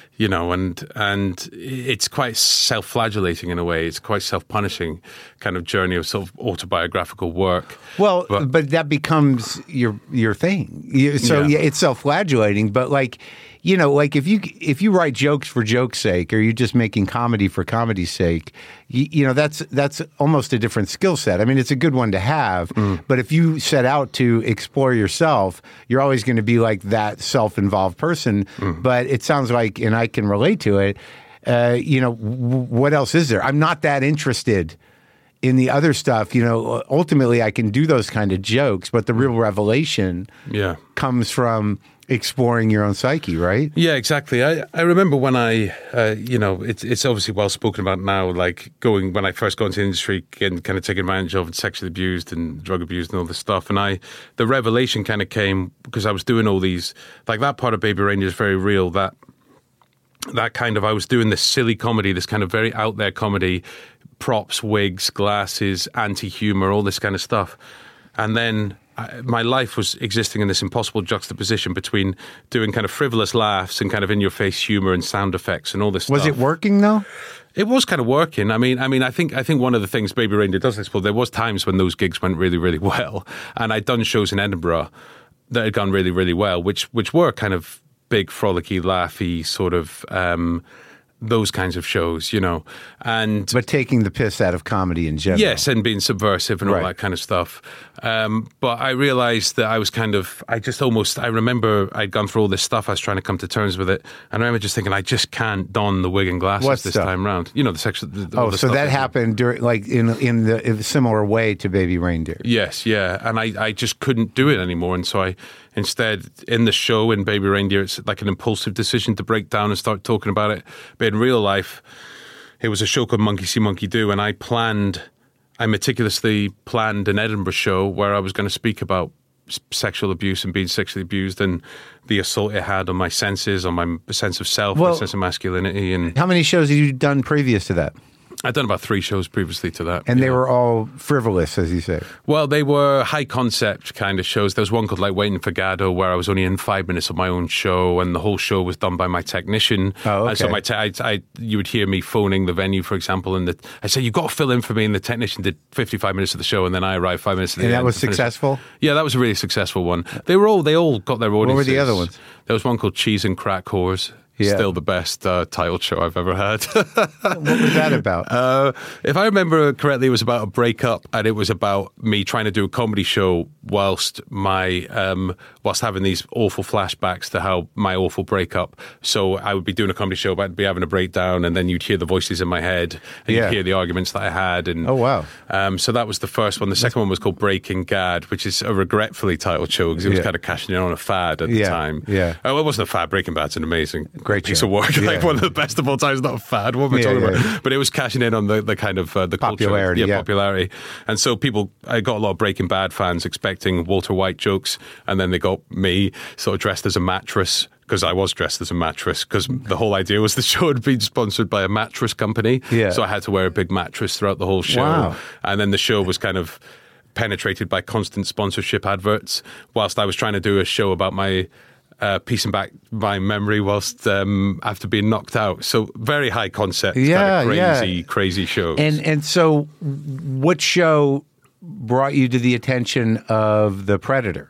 S2: and it's quite self-flagellating in a way. It's quite self-punishing kind of journey of sort of autobiographical work.
S1: Well, but that becomes your thing. It's self-flagellating, but like, like if you write jokes for joke's sake, or you're just making comedy for comedy's sake, that's almost a different skill set. I mean, it's a good one to have, but if you set out to explore yourself, you're always going to be like that self-involved person. But it sounds like, and I can relate to it, what else is there? I'm not that interested in the other stuff. Ultimately I can do those kind of jokes, but the real revelation comes from exploring your own psyche, right?
S2: Yeah, exactly. I remember when I, it's obviously well spoken about now, like when I first got into the industry and kind of taken advantage of and sexually abused and drug abused and all this stuff. And the revelation kind of came because I was doing all these, like that part of Baby Reindeer is very real, that kind of, I was doing this silly comedy, this kind of very out there comedy, props, wigs, glasses, anti-humor, all this kind of stuff. And then my life was existing in this impossible juxtaposition between doing kind of frivolous laughs and kind of in-your-face humor and sound effects and all this stuff.
S1: Was it working though?
S2: It was kind of working. I mean, I think one of the things Baby Reindeer does explore, there was times when those gigs went really, really well, and I'd done shows in Edinburgh that had gone really, really well, which were kind of big, frolicky, laughy sort of those kinds of shows, but
S1: taking the piss out of comedy in general.
S2: Yes, and being subversive and all that kind of stuff. But I realized that I was I remember I'd gone through all this stuff. I was trying to come to terms with it. And I remember just thinking, I just can't don the wig and glasses this time round. The sexual.
S1: So that happened during, like in a similar way to Baby Reindeer.
S2: Yes, yeah. And I just couldn't do it anymore. And so instead, in the show, in Baby Reindeer, it's like an impulsive decision to break down and start talking about it. But in real life, it was a show called Monkey See, Monkey Do, and I meticulously planned an Edinburgh show where I was going to speak about sexual abuse and being sexually abused and the assault it had on my senses, on my sense of self, my sense of masculinity. And
S1: how many shows have you done previous to that?
S2: I'd done about 3 shows previously to that.
S1: And they were all frivolous, as you say.
S2: Well, they were high concept kind of shows. There was one called like Waiting for Godot where I was only in 5 minutes of my own show and the whole show was done by my technician.
S1: Oh, okay.
S2: And so you would hear me phoning the venue, for example, and I said, you've got to fill in for me, and the technician did 55 minutes of the show and then I arrived 5 minutes at the end.
S1: And that was successful?
S2: Yeah, that was a really succcul one. They all got their audiences.
S1: What were the other ones?
S2: There was one called Cheese and Crack Whores. Yeah. Still the best titled show I've ever had.
S1: What was that about?
S2: If I remember correctly, it was about a breakup, and it was about me trying to do a comedy show whilst having these awful flashbacks to how my awful breakup. So I would be doing a comedy show, but I'd be having a breakdown, and then you'd hear the voices in my head, and you'd hear the arguments that I had. And
S1: oh wow!
S2: So that was the first one. The second one was called Breaking Gad, which is a regretfully titled show because it was kind of cashing in on a fad at the time.
S1: Yeah.
S2: Oh, it wasn't a fad. Breaking Bad's an amazing
S1: Great
S2: piece
S1: show.
S2: of work.
S1: Yeah.
S2: Like one of the best of all time. It's not a fad. What am I talking about? But it was cashing in on the kind of the
S1: Popularity,
S2: culture,
S1: yeah.
S2: popularity. And so I got a lot of Breaking Bad fans expecting Walter White jokes, and then they got me sort of dressed as a mattress. Because I was dressed as a mattress, because the whole idea was the show had been sponsored by a mattress company.
S1: Yeah.
S2: So I had to wear a big mattress throughout the whole show.
S1: Wow.
S2: And then the show was kind of penetrated by constant sponsorship adverts, whilst I was trying to do a show about my piecing back my memory whilst after being knocked out. So very high concept, kind of crazy shows.
S1: And so what show brought you to the attention of the Predator?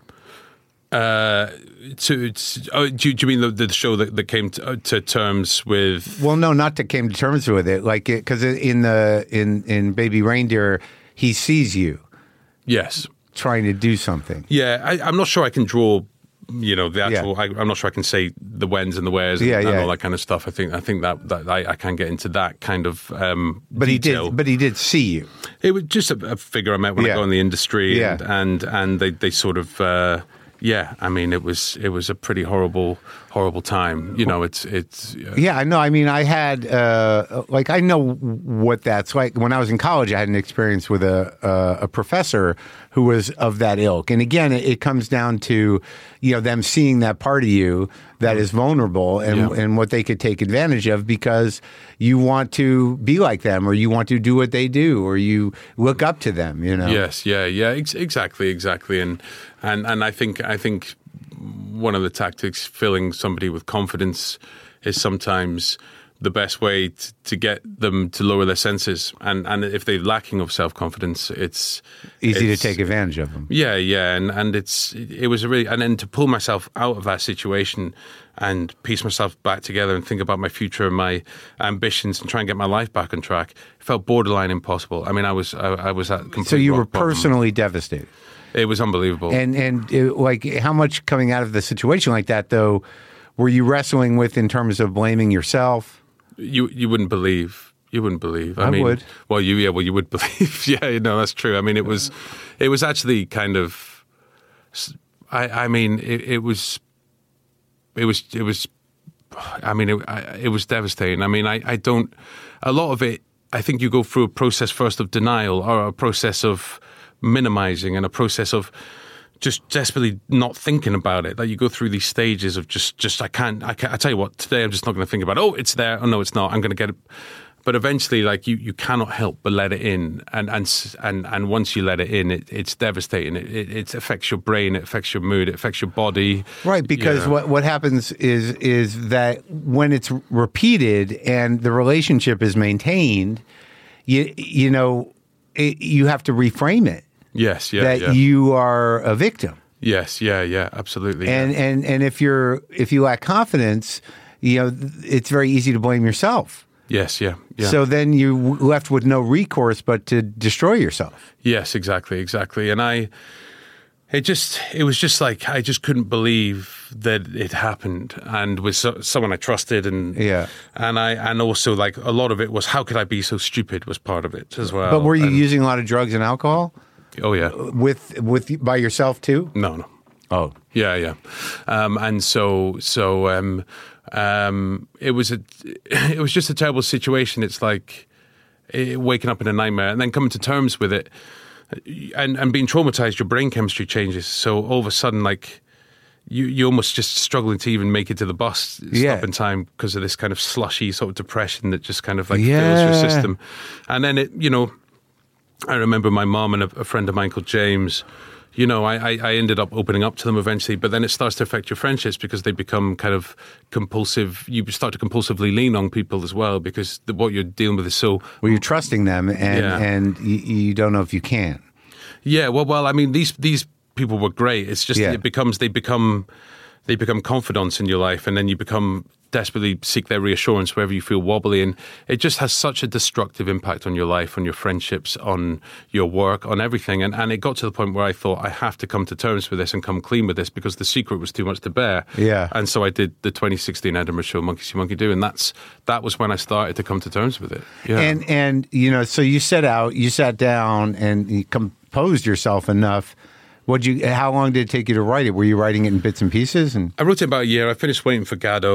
S2: Do you mean the show that came to terms with?
S1: Well, no, not to came to terms with it. Like, because in Baby Reindeer, he sees you.
S2: Yes.
S1: Trying to do something.
S2: Yeah, I'm not sure I can draw. The actual. Yeah. I'm not sure I can say the whens and the wheres and all that kind of stuff. I think that I can get into that kind of.
S1: But
S2: detail.
S1: he did see you.
S2: It was just a figure I met when I got in the industry, and they sort of. I mean, it was a pretty horrible time. It's.
S1: Yeah, I know. I mean, I had I know what that's like. When I was in college, I had an experience with a professor who was of that ilk. And again, it comes down to them seeing that part of you that is vulnerable and what they could take advantage of because you want to be like them or you want to do what they do or you look up to them.
S2: Yes, exactly, and I think one of the tactics filling somebody with confidence is sometimes the best way to get them to lower their senses. And if they're lacking of self-confidence, it's
S1: easy to take advantage of them.
S2: Yeah. And it was and then to pull myself out of that situation and piece myself back together and think about my future and my ambitions and try and get my life back on track, it felt borderline impossible. I mean, I was at complete
S1: So you were
S2: rock bottom.
S1: personally devastated.
S2: It was unbelievable.
S1: And how much coming out of the situation like that, though, were you wrestling with in terms of blaming yourself?
S2: You wouldn't believe. You wouldn't believe.
S1: I mean, would.
S2: Well, you would believe. Yeah, that's true. I mean, it was actually kind of. I mean, it was. I mean, it was devastating. I mean, I don't. A lot of it, I think you go through a process first of denial or a process of minimizing and a process of just desperately not thinking about it. Like you go through these stages of just I can't. I tell you what, today I'm just not going to think about it. Oh, it's there. Oh no, it's not. I'm going to get it. But eventually, like you cannot help but let it in, and once you let it in, it's devastating. It affects your brain, it affects your mood, it affects your body.
S1: Right, because what happens is that when it's repeated and the relationship is maintained, you have to reframe it.
S2: Yes,
S1: that you are a victim.
S2: Yes, absolutely.
S1: And if you lack confidence, it's very easy to blame yourself.
S2: Yes, yeah.
S1: So then you left with no recourse but to destroy yourself.
S2: Yes, exactly. And it was just like I just couldn't believe that it happened, and with someone I trusted, and also like a lot of it was how could I be so stupid was part of it as well.
S1: But were you using a lot of drugs and alcohol?
S2: Oh yeah,
S1: with by yourself too?
S2: No.
S1: Oh
S2: yeah, and so. It was just a terrible situation. It's like waking up in a nightmare and then coming to terms with it, and being traumatized. Your brain chemistry changes, so all of a sudden, like you almost just struggling to even make it to the bus stop in time because of this kind of slushy sort of depression that just kind of like fills your system. And then I remember my mom and a friend of mine called James. I ended up opening up to them eventually, but then it starts to affect your friendships because they become kind of compulsive. You start to compulsively lean on people as well because what you're dealing with is so...
S1: Well, you're trusting them and you don't know if you can.
S2: Yeah, well, I mean, these people were great. It's just they become confidants in your life, and then you desperately seek their reassurance wherever you feel wobbly, and it just has such a destructive impact on your life, on your friendships, on your work, on everything. And it got to the point where I thought I have to come to terms with this and come clean with this because the secret was too much to bear.
S1: Yeah.
S2: And so I did the 2016 Edinburgh show, Monkey See, Monkey Do, and that was when I started to come to terms with it. Yeah.
S1: And so you sat down and you composed yourself enough. How long did it take you to write it? Were you writing it in bits and pieces? And
S2: I wrote it about a year. I finished Waiting for Godot.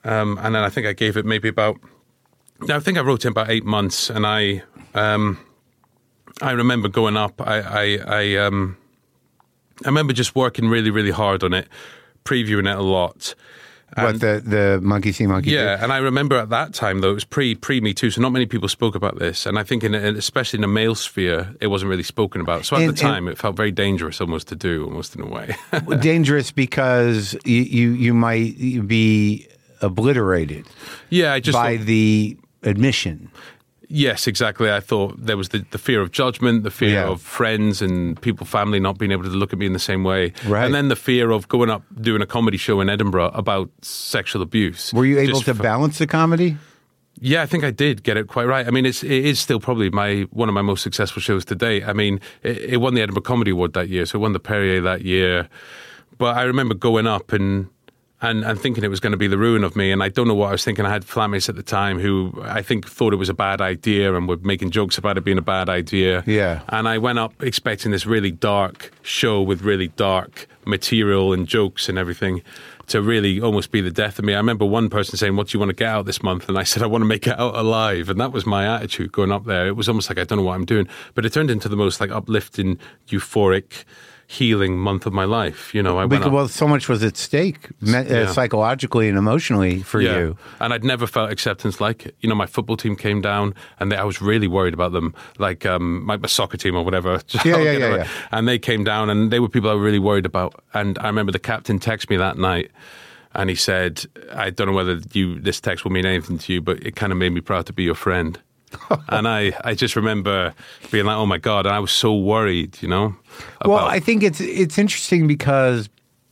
S2: and then I think I gave it maybe about. I think I wrote it in about 8 months, and I remember going up. I remember just working really, really hard on it, previewing it a lot.
S1: What, the Monkey See, Monkey Do?
S2: Yeah, and I remember at that time, though, it was pre-Me Too, so not many people spoke about this. And I think, especially in the male sphere, it wasn't really spoken about. So at the time, it felt very dangerous almost to do, almost in a way.
S1: Dangerous because you might be obliterated by the admission.
S2: Yes, exactly. I thought there was the fear of judgment, the fear of friends and people, family not being able to look at me in the same way.
S1: Right.
S2: And then the fear of going up, doing a comedy show in Edinburgh about sexual abuse.
S1: Were you able to balance the comedy?
S2: Yeah, I think I did get it quite right. I mean, it is still probably one of my most successful shows to date. I mean, it won the Edinburgh Comedy Award that year, so it won the Perrier that year. But I remember going up and thinking it was going to be the ruin of me. And I don't know what I was thinking. I had flatmates at the time who I think thought it was a bad idea and were making jokes about it being a bad idea.
S1: Yeah.
S2: And I went up expecting this really dark show with really dark material and jokes and everything to really almost be the death of me. I remember one person saying, "What do you want to get out this month?" And I said, "I want to make it out alive." And that was my attitude going up there. It was almost like, I don't know what I'm doing. But it turned into the most like uplifting, euphoric, healing month of my life. You know,
S1: well, so much was at stake psychologically and emotionally for you.
S2: And I'd never felt acceptance like it. You know, my football team came down and I was really worried about them, like my soccer team or whatever.
S1: Yeah.
S2: And they came down and they were people I were really worried about. And I remember the captain texted me that night and he said, "I don't know whether this text will mean anything to you, but it kind of made me proud to be your friend." And I just remember being like, oh my God, and I was so worried, you know.
S1: Well, I think it's interesting because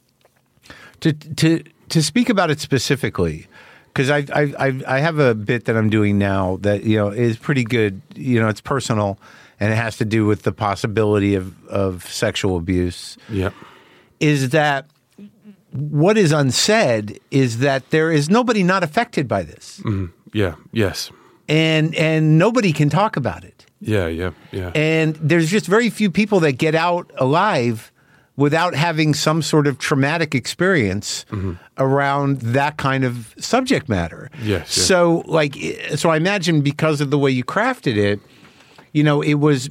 S1: to speak about it specifically, because I have a bit that I'm doing now that, you know, is pretty good. You know, it's personal and it has to do with the possibility of sexual abuse.
S2: Yeah.
S1: Is that what is unsaid is that there is nobody not affected by this.
S2: Mm-hmm. Yeah. Yes.
S1: And nobody can talk about it.
S2: Yeah.
S1: And there's just very few people that get out alive without having some sort of traumatic experience around that kind of subject matter.
S2: Yes.
S1: So I imagine because of the way you crafted it, you know, it was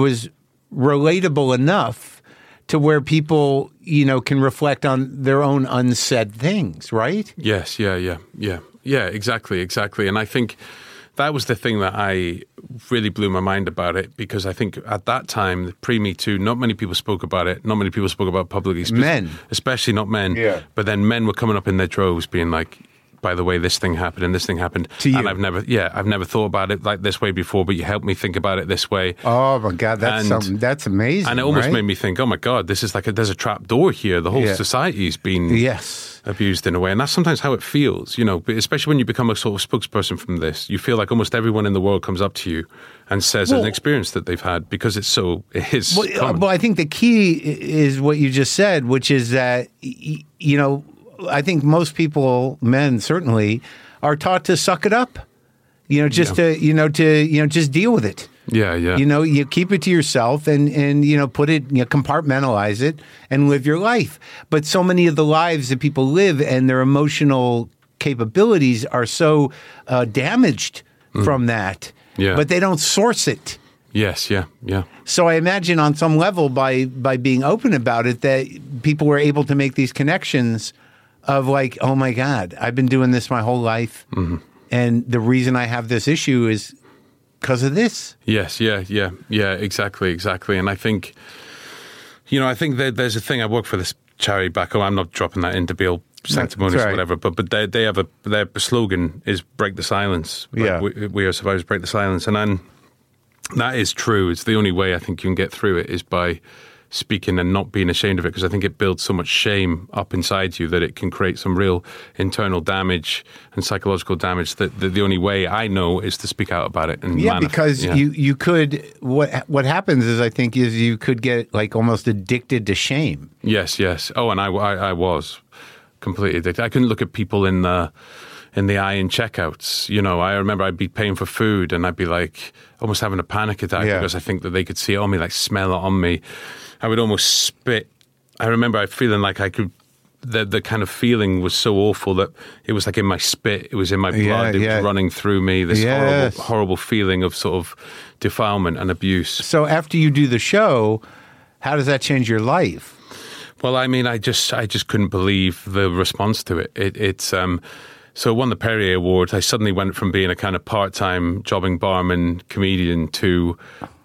S1: relatable enough to where people, you know, can reflect on their own unsaid things, right?
S2: Yes. Yeah. Exactly. And I think that was the thing that I really blew my mind about it, because I think at that time, pre-Me Too, not many people spoke about it. Not many people spoke about it publicly. Especially not men.
S1: Yeah.
S2: But then men were coming up in their droves being like, by the way, this thing happened and this thing happened.
S1: To you.
S2: And I've never thought about it like this way before, but you helped me think about it this way.
S1: Oh my God, that's amazing.
S2: And it almost made me think, oh my God, this is like there's a trap door here. The whole society's been abused in a way. And that's sometimes how it feels, you know, especially when you become a sort of spokesperson from this. You feel like almost everyone in the world comes up to you and says an experience that they've had because it is common.
S1: Well, I think the key is what you just said, which is that, you know, I think most people, men certainly, are taught to suck it up, you know, just to just deal with it.
S2: Yeah.
S1: You know, you keep it to yourself and you know, put it, you know, compartmentalize it and live your life. But so many of the lives that people live and their emotional capabilities are so damaged from that, but they don't source it.
S2: Yes, yeah.
S1: So I imagine on some level by being open about it that people were able to make these connections of like, oh my God, I've been doing this my whole life. And the reason I have this issue is because of this.
S2: Yes, yeah, exactly. And I think, you know, that there's a thing. I work for this charity back home. I'm not dropping that in to be all sanctimonious or whatever, but they have their slogan is break the silence. We are survivors, break the silence. And then that is true. It's the only way I think you can get through it is by speaking and not being ashamed of it, because I think it builds so much shame up inside you that it can create some real internal damage and psychological damage that the only way I know is to speak out about it. And
S1: because you could, what happens is I think is you could get like almost addicted to shame.
S2: Yes. Oh, and I was completely addicted. I couldn't look at people in the eye in checkouts. You know, I remember I'd be paying for food and I'd be like almost having a panic attack because I think that they could see it on me, like smell it on me. I would almost spit. I remember feeling like I could the kind of feeling was so awful that it was like in my spit, it was in my blood, it was running through me, this horrible feeling of sort of defilement and abuse.
S1: So after you do the show, how does that change your life?
S2: Well, I mean, I just couldn't believe the response to it. So I won the Perrier Award. I suddenly went from being a kind of part-time jobbing barman comedian to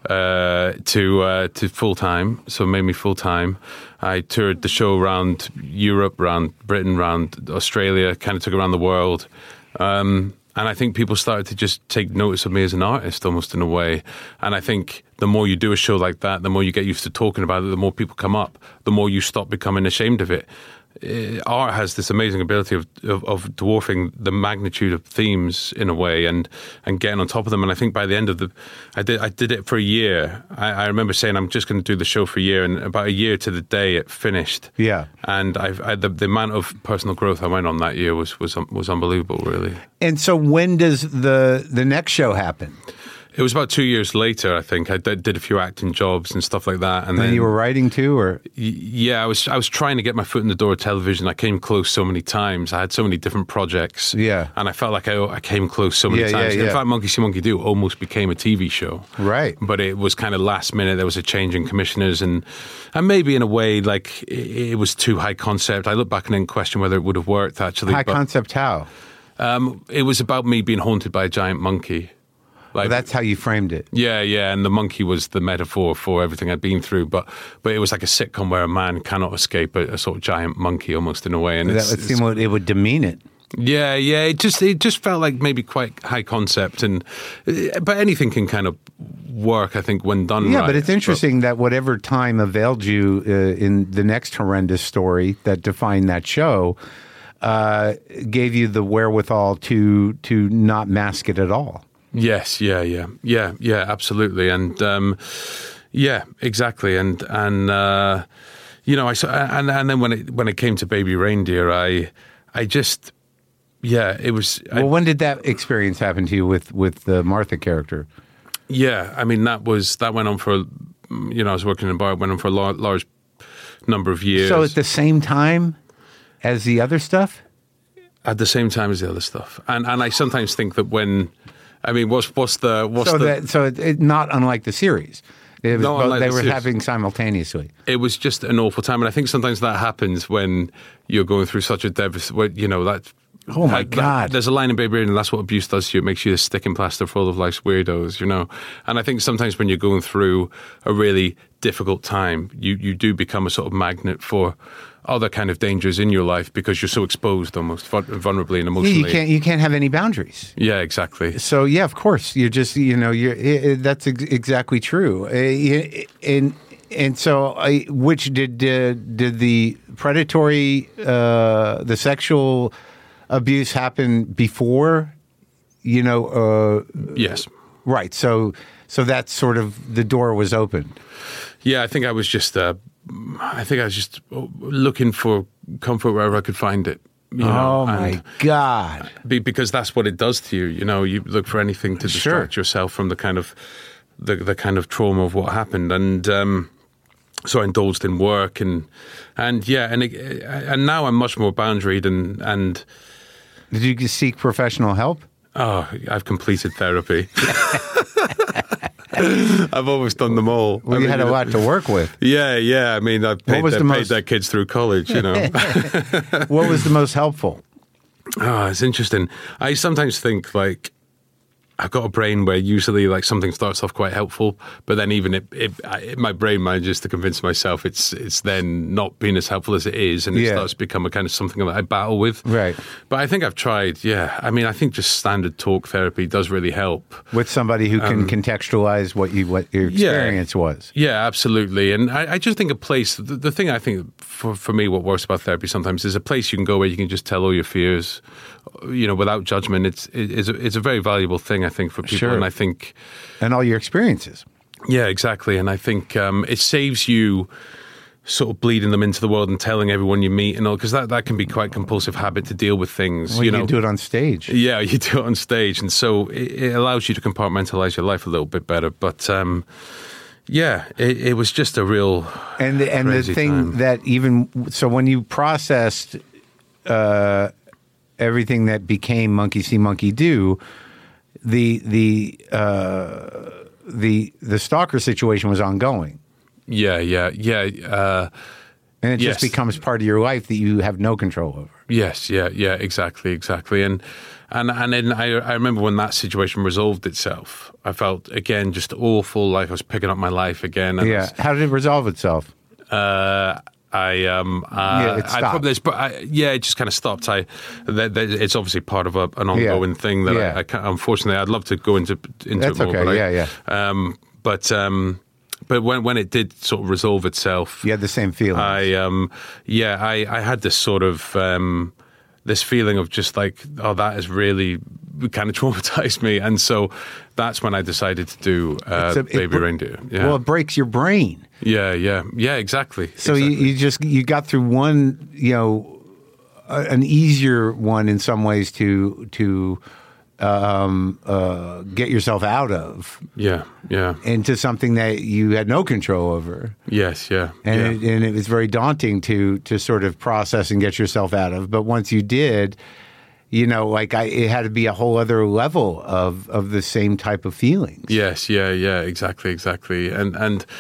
S2: full-time. So it made me full-time. I toured the show around Europe, around Britain, around Australia, kind of took around the world. And I think people started to just take notice of me as an artist almost in a way. And I think the more you do a show like that, the more you get used to talking about it, the more people come up, the more you stop becoming ashamed of it. Art has this amazing ability of dwarfing the magnitude of themes in a way and getting on top of them. And I think by the end of I did it for a year. I remember saying I'm just going to do the show for a year, and about a year to the day it finished.
S1: Yeah.
S2: And the amount of personal growth I went on that year was unbelievable, really.
S1: And so when does the next show happen?
S2: It was about 2 years later, I think. I did a few acting jobs and stuff like that. And then
S1: you were writing too, or?
S2: Yeah, I was trying to get my foot in the door of television. I came close so many times. I had so many different projects.
S1: Yeah.
S2: And I felt like I came close so many times. In fact, Monkey See, Monkey Do almost became a TV show.
S1: Right.
S2: But it was kind of last minute. There was a change in commissioners. And maybe in a way, like, it was too high concept. I look back and then question whether it would have worked, actually.
S1: High concept how?
S2: It was about me being haunted by a giant monkey.
S1: Like, that's how you framed it.
S2: Yeah, and the monkey was the metaphor for everything I'd been through. But it was like a sitcom where a man cannot escape a sort of giant monkey, almost in a way. And
S1: that would seem it would demean it.
S2: Yeah. It just felt like maybe quite high concept, but anything can kind of work, I think, when done right.
S1: Yeah, but it's interesting that whatever time availed you in the next horrendous story that defined that show gave you the wherewithal to not mask it at all.
S2: Yes, yeah, absolutely, and exactly, and you know, and then when it came to Baby Reindeer, I just, it was.
S1: Well, when did that experience happen to you with the Martha character?
S2: Yeah, I mean that went on for, you know, I was working in a bar, it went on for a large number of years.
S1: So at the same time as the other stuff.
S2: At the same time as the other stuff, and I sometimes think that when. I mean, what's
S1: not unlike the series. They were happening simultaneously.
S2: It was just an awful time, and I think sometimes that happens when you're going through such a devastating. You know that.
S1: Oh my God!
S2: There's a line in Baby Reindeer, and that's what abuse does to you. It makes you a sticking plaster for all of life's weirdos. You know, and I think sometimes when you're going through a really difficult time, you do become a sort of magnet for other kind of dangers in your life because you're so exposed almost vulnerably and emotionally.
S1: Yeah, you can't have any boundaries.
S2: Yeah, exactly.
S1: So yeah, of course, you're just that's exactly true. And so, which did the predatory, the sexual abuse happen before? You know.
S2: Yes.
S1: Right. So that's sort of the door was open.
S2: Yeah, I think I was just looking for comfort wherever I could find it. You know,
S1: my God!
S2: Because that's what it does to you. You know, you look for anything to distract yourself from the kind of the kind of trauma of what happened, and so I indulged in work and now I'm much more boundaried and.
S1: Did you seek professional help?
S2: Oh, I've completed therapy. I've always done them all.
S1: Well, you had a lot to work with.
S2: Yeah. I mean, I've paid their kids through college, you know.
S1: What was the most helpful?
S2: Oh, it's interesting. I sometimes think, like, I've got a brain where usually, like, something starts off quite helpful, but then even my brain manages to convince myself it's then not being as helpful as it is, and it starts to become a kind of something that I battle with.
S1: Right.
S2: But I think I've tried, I mean, I think just standard talk therapy does really help.
S1: With somebody who can contextualize what your experience was.
S2: Yeah, absolutely. And I just think a place, the thing I think for me, what works about therapy sometimes is a place you can go where you can just tell all your fears, you know, without judgment. It's a very valuable thing, I think, for people.
S1: Sure.
S2: And I think...
S1: And all your experiences.
S2: Yeah, exactly. And I think it saves you sort of bleeding them into the world and telling everyone you meet and all, because that can be quite a compulsive habit to deal with things.
S1: Well, you can do it on stage.
S2: Yeah, you do it on stage. And so it allows you to compartmentalize your life a little bit better. But Yeah, it was just a real
S1: and the thing
S2: time.
S1: that so when you processed everything that became Monkey See, Monkey Do, the stalker situation was ongoing.
S2: Yeah.
S1: And it
S2: Yes.
S1: just becomes part of your life that you have no control over.
S2: Yes, yeah, exactly. And then I remember when that situation resolved itself, I felt again just awful, like I was picking up my life again. And
S1: How did it resolve itself?
S2: it stopped. It just kind of stopped. It's obviously part of an ongoing thing that I can't, unfortunately, I'd love to go into
S1: That's
S2: it more.
S1: okay.
S2: But when it did sort of resolve itself,
S1: You had the same feeling.
S2: I had this sort of this feeling of just like, oh, that has really kind of traumatized me, and so that's when I decided to do Baby Reindeer. Yeah.
S1: Well, it breaks your brain.
S2: Yeah, exactly.
S1: So
S2: exactly.
S1: you got through one, an easier one in some ways to get yourself out of.
S2: Yeah.
S1: Into something that you had no control over.
S2: Yes, yeah.
S1: And it was very daunting to sort of process and get yourself out of. But once you did, it had to be a whole other level of the same type of feelings.
S2: Yes, yeah, exactly. And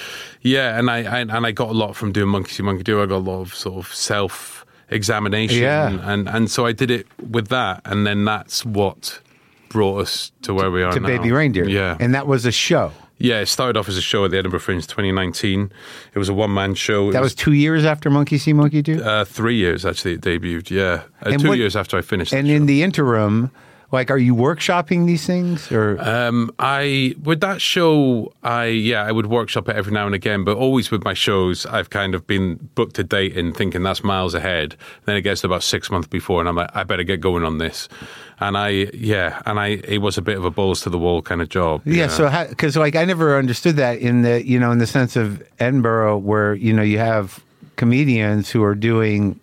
S2: I got a lot from doing Monkey See, Monkey Do. I got a lot of sort of self-examination. And so I did it with that. And then that's what brought us to where we are now.
S1: To Baby Reindeer.
S2: Yeah.
S1: And that was a show.
S2: Yeah, it started off as a show at the Edinburgh Fringe 2019. It was a one-man show.
S1: That was 2 years after Monkey See, Monkey Do?
S2: 3 years, actually, it debuted, yeah. 2 years after I finished
S1: And in the interim, are you workshopping these things? Or
S2: with that show, I would workshop it every now and again, but always with my shows, I've kind of been booked to date and thinking that's miles ahead. Then it gets to about 6 months before, and I'm like, I better get going on this. And it was a bit of a balls to the wall kind of job.
S1: Yeah, so because I never understood that in the sense of Edinburgh, where you have comedians who are doing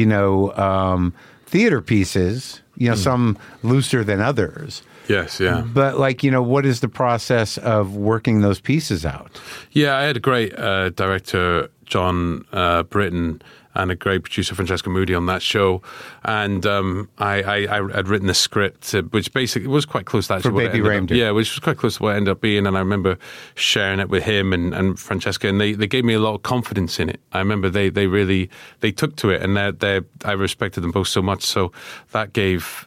S1: theater pieces, some looser than others.
S2: Yes, yeah.
S1: But what is the process of working those pieces out?
S2: Yeah, I had a great director, John Britton, and a great producer, Francesca Moody, on that show. And I had written the script, which basically was quite close to actually
S1: for Baby Reindeer.
S2: Yeah, which was quite close to what it ended up being. And I remember sharing it with him and Francesca, and they gave me a lot of confidence in it. I remember they really took to it, and I respected them both so much. So that gave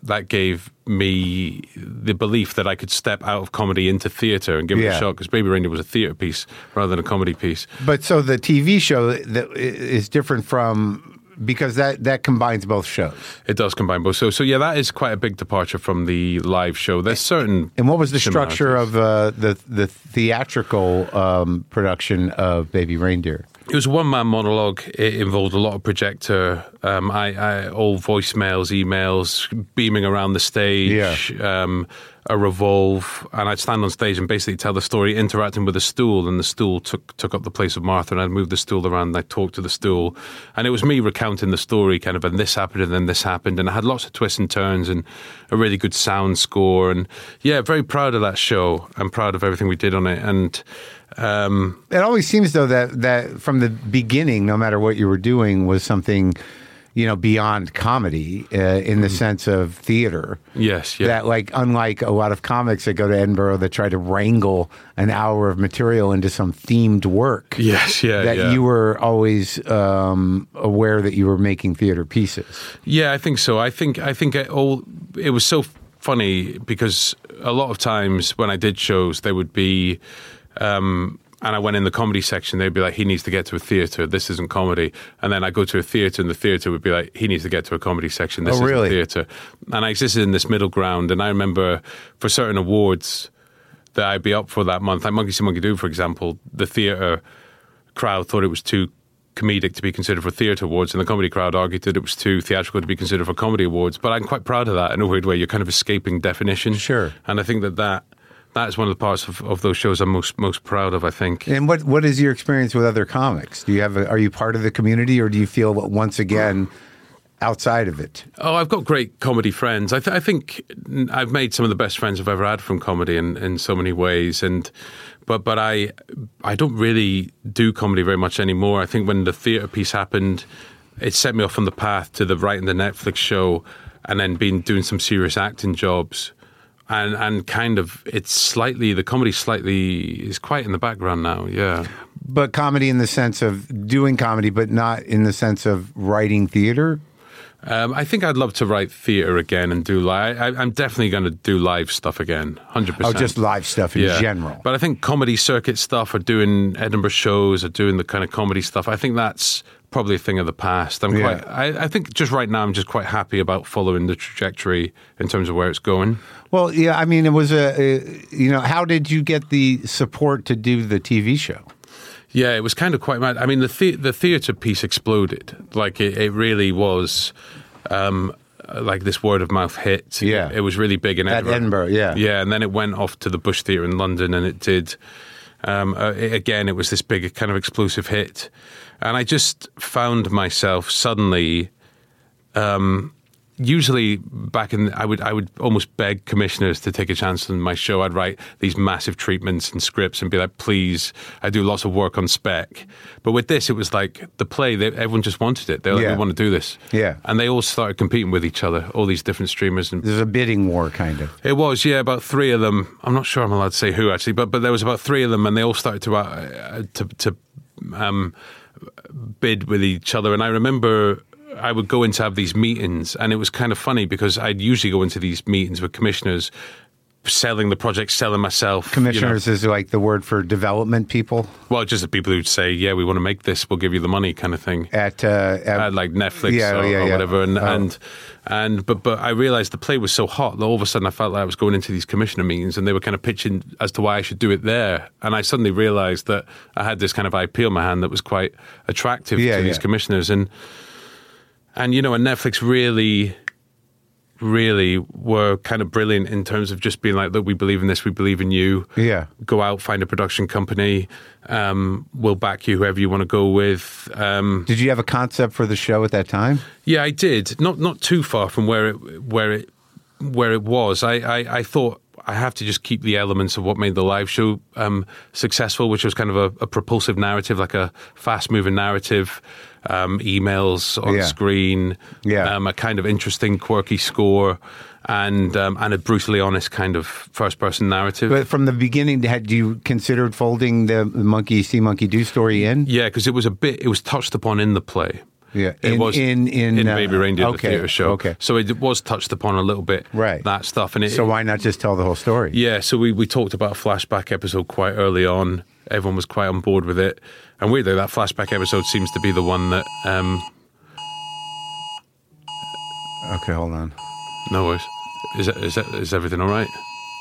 S2: me the belief that I could step out of comedy into theatre and give it a shot, because Baby Reindeer was a theatre piece rather than a comedy piece.
S1: But so the TV show that is different because that combines both shows.
S2: It does combine both. So yeah, that is quite a big departure from the live show. There's certain.
S1: And what was the structure of the theatrical production of Baby Reindeer?
S2: It was a one-man monologue. It involved a lot of projector, all voicemails, emails, beaming around the stage, a revolve, and I'd stand on stage and basically tell the story, interacting with a stool, and the stool took up the place of Martha, and I'd move the stool around, and I'd talk to the stool, and it was me recounting the story, kind of, and this happened, and then this happened, and it had lots of twists and turns, and a really good sound score, and yeah, very proud of that show. I'm proud of everything we did on it, and
S1: it always seems, though, that from the beginning, no matter what you were doing, was something, beyond comedy in the sense of theater.
S2: Yes, yeah.
S1: That, unlike a lot of comics that go to Edinburgh that try to wrangle an hour of material into some themed work.
S2: Yes, yeah.
S1: That you were always aware that you were making theater pieces.
S2: Yeah, I think so. I think it was so funny because a lot of times when I did shows, there would be. And I went in the comedy section, they'd be like, he needs to get to a theatre, this isn't comedy. And then I go to a theatre, and the theatre would be like, he needs to get to a comedy section, this isn't theatre. And I existed in this middle ground, and I remember for certain awards that I'd be up for that month, like Monkey See, Monkey Do, for example, the theatre crowd thought it was too comedic to be considered for theatre awards, and the comedy crowd argued that it was too theatrical to be considered for comedy awards. But I'm quite proud of that in a weird way. You're kind of escaping definition.
S1: Sure.
S2: And I think that's one of the parts of those shows I'm most proud of, I think.
S1: And what is your experience with other comics? Are you part of the community, or do you feel once again outside of it?
S2: Oh, I've got great comedy friends. I think I've made some of the best friends I've ever had from comedy in so many ways. And but I don't really do comedy very much anymore. I think when the theatre piece happened, it set me off on the path to the writing the Netflix show, and then doing some serious acting jobs, and kind of the comedy is quite in the background now. Yeah,
S1: but comedy in the sense of doing comedy, but not in the sense of writing theater.
S2: I think I'd love to write theatre again and do live. I'm definitely going to do live stuff again, 100%.
S1: Oh, just live stuff in general.
S2: But I think comedy circuit stuff, or doing Edinburgh shows, or doing the kind of comedy stuff, I think that's probably a thing of the past. I think just right now I'm just quite happy about following the trajectory in terms of where it's going.
S1: Well, yeah, I mean, it was how did you get the support to do the TV show?
S2: Yeah, it was kind of quite mad. I mean, the theatre piece exploded. Like, it really was like this word of mouth hit.
S1: Yeah.
S2: It was really big in Edinburgh.
S1: At Edinburgh, yeah.
S2: Yeah, and then it went off to the Bush Theatre in London, and it did. Again, it was this big kind of explosive hit. And I just found myself suddenly... usually back in, I would almost beg commissioners to take a chance on my show. I'd write these massive treatments and scripts and be like, please, I do lots of work on spec. But with this, it was like the play, everyone just wanted it. They're like, we want to do this.
S1: Yeah.
S2: And they all started competing with each other, all these different streamers. And
S1: there's a bidding war, kind of.
S2: It was, yeah, about 3 of them. I'm not sure I'm allowed to say who, actually, but there was about 3 of them, and they all started to bid with each other. And I remember... I would go in to have these meetings, and it was kind of funny because I'd usually go into these meetings with commissioners, selling the project, selling myself.
S1: Commissioners is like the word for development people?
S2: Well, just the people who'd say, yeah, we want to make this, we'll give you the money kind of thing. At like Netflix or whatever. But I realized the play was so hot that all of a sudden I felt like I was going into these commissioner meetings, and they were kind of pitching as to why I should do it there. And I suddenly realized that I had this kind of IP on my hand that was quite attractive to these commissioners. And Netflix really were kind of brilliant in terms of just being like, look, we believe in this, we believe in you.
S1: Yeah.
S2: Go out, find a production company. We'll back you whoever you want to go with.
S1: Did you have a concept for the show at that time?
S2: Yeah, I did. Not too far from where it was. I thought I have to just keep the elements of what made the live show successful, which was kind of a propulsive narrative, like a fast-moving narrative. Emails on screen, a kind of interesting, quirky score, and a brutally honest kind of first-person narrative.
S1: But from the beginning, had you considered folding the Monkey See, Monkey Do story in?
S2: Yeah, because it was touched upon in the play.
S1: Yeah,
S2: it was in Baby Reindeer, the theatre show.
S1: Okay,
S2: so it was touched upon a little bit,
S1: right?
S2: That stuff,
S1: so why not just tell the whole story?
S2: Yeah, so we talked about a flashback episode quite early on. Everyone was quite on board with it, and weirdly, that flashback episode seems to be the one that.
S1: Okay, hold on.
S2: No worries. Is everything all right?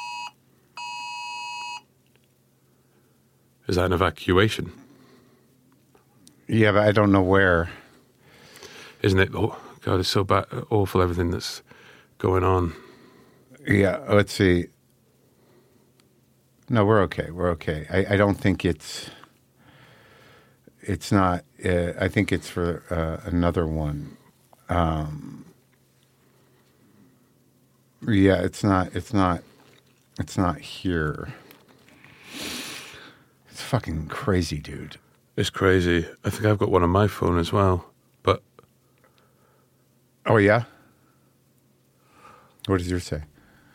S2: Is that an evacuation?
S1: Yeah, but I don't know where.
S2: Isn't it? Oh, God, it's so bad, awful, everything that's going on.
S1: Yeah, let's see. No, we're okay. We're okay. I don't think it's not. I think it's for another one. Yeah, it's not here. It's fucking crazy, dude.
S2: It's crazy. I think I've got one on my phone as well. But
S1: oh yeah. What does yours say?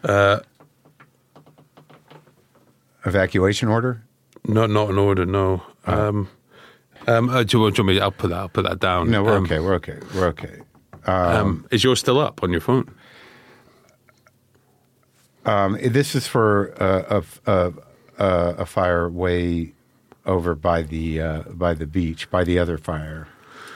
S1: Evacuation order?
S2: No, not an order. No. Do you want me? I'll put that down.
S1: No, we're okay. We're okay. We're okay.
S2: Is yours still up on your phone?
S1: This is for a fire way over by the beach, by the other fire.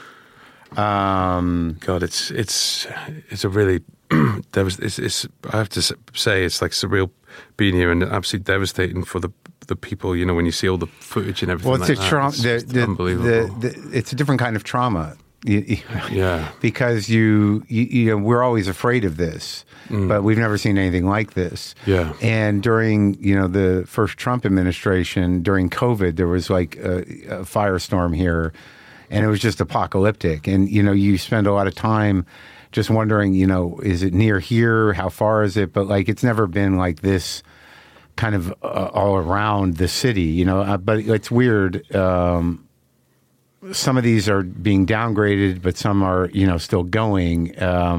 S2: God, it's a really it's I have to say it's like surreal being here, and absolutely devastating for the people. When you see all the footage and everything.
S1: Well, it's
S2: like
S1: a trauma.
S2: It's unbelievable.
S1: It's a different kind of trauma.
S2: Yeah,
S1: because we're always afraid of this, but we've never seen anything like this.
S2: Yeah,
S1: and during the first Trump administration, during COVID, there was like a firestorm here, and it was just apocalyptic. And you spend a lot of time just wondering, is it near here? How far is it? But like, it's never been like this kind of all around the city, but it's weird. Some of these are being downgraded, but some are, still going.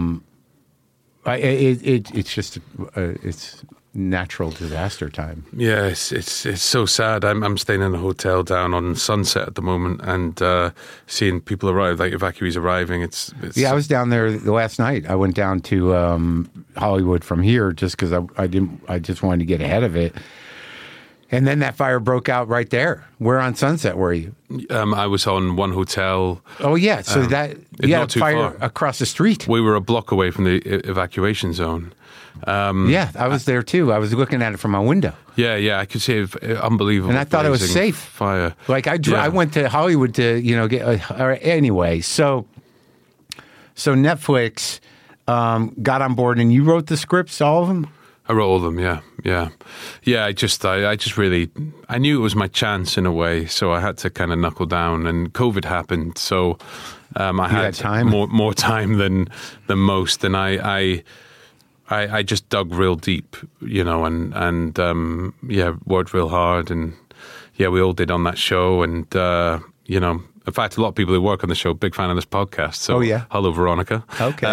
S1: It's just it's natural disaster time.
S2: Yeah, it's so sad. I'm staying in a hotel down on Sunset at the moment, and seeing people arrive, like evacuees arriving. It's
S1: I was down there last night. I went down to Hollywood from here just because I just wanted to get ahead of it. And then that fire broke out right there. Where on Sunset were you?
S2: I was on one hotel.
S1: Oh, yeah. So you had a fire across the street.
S2: We were a block away from the evacuation zone.
S1: I was there too. I was looking at it from my window.
S2: Yeah, I could see it, unbelievable.
S1: And I thought it was safe.
S2: Fire.
S1: Like I went to Hollywood to, get, anyway. So Netflix got on board and you wrote the scripts, all of them?
S2: I wrote all of them, yeah. I just really, I knew it was my chance in a way, so I had to kind of knuckle down. And COVID happened, so I had
S1: time?
S2: more time than most, and I just dug real deep, and worked real hard, and we all did on that show, and in fact, a lot of people who work on the show, big fan of this podcast. So, hello, Veronica.
S1: Okay.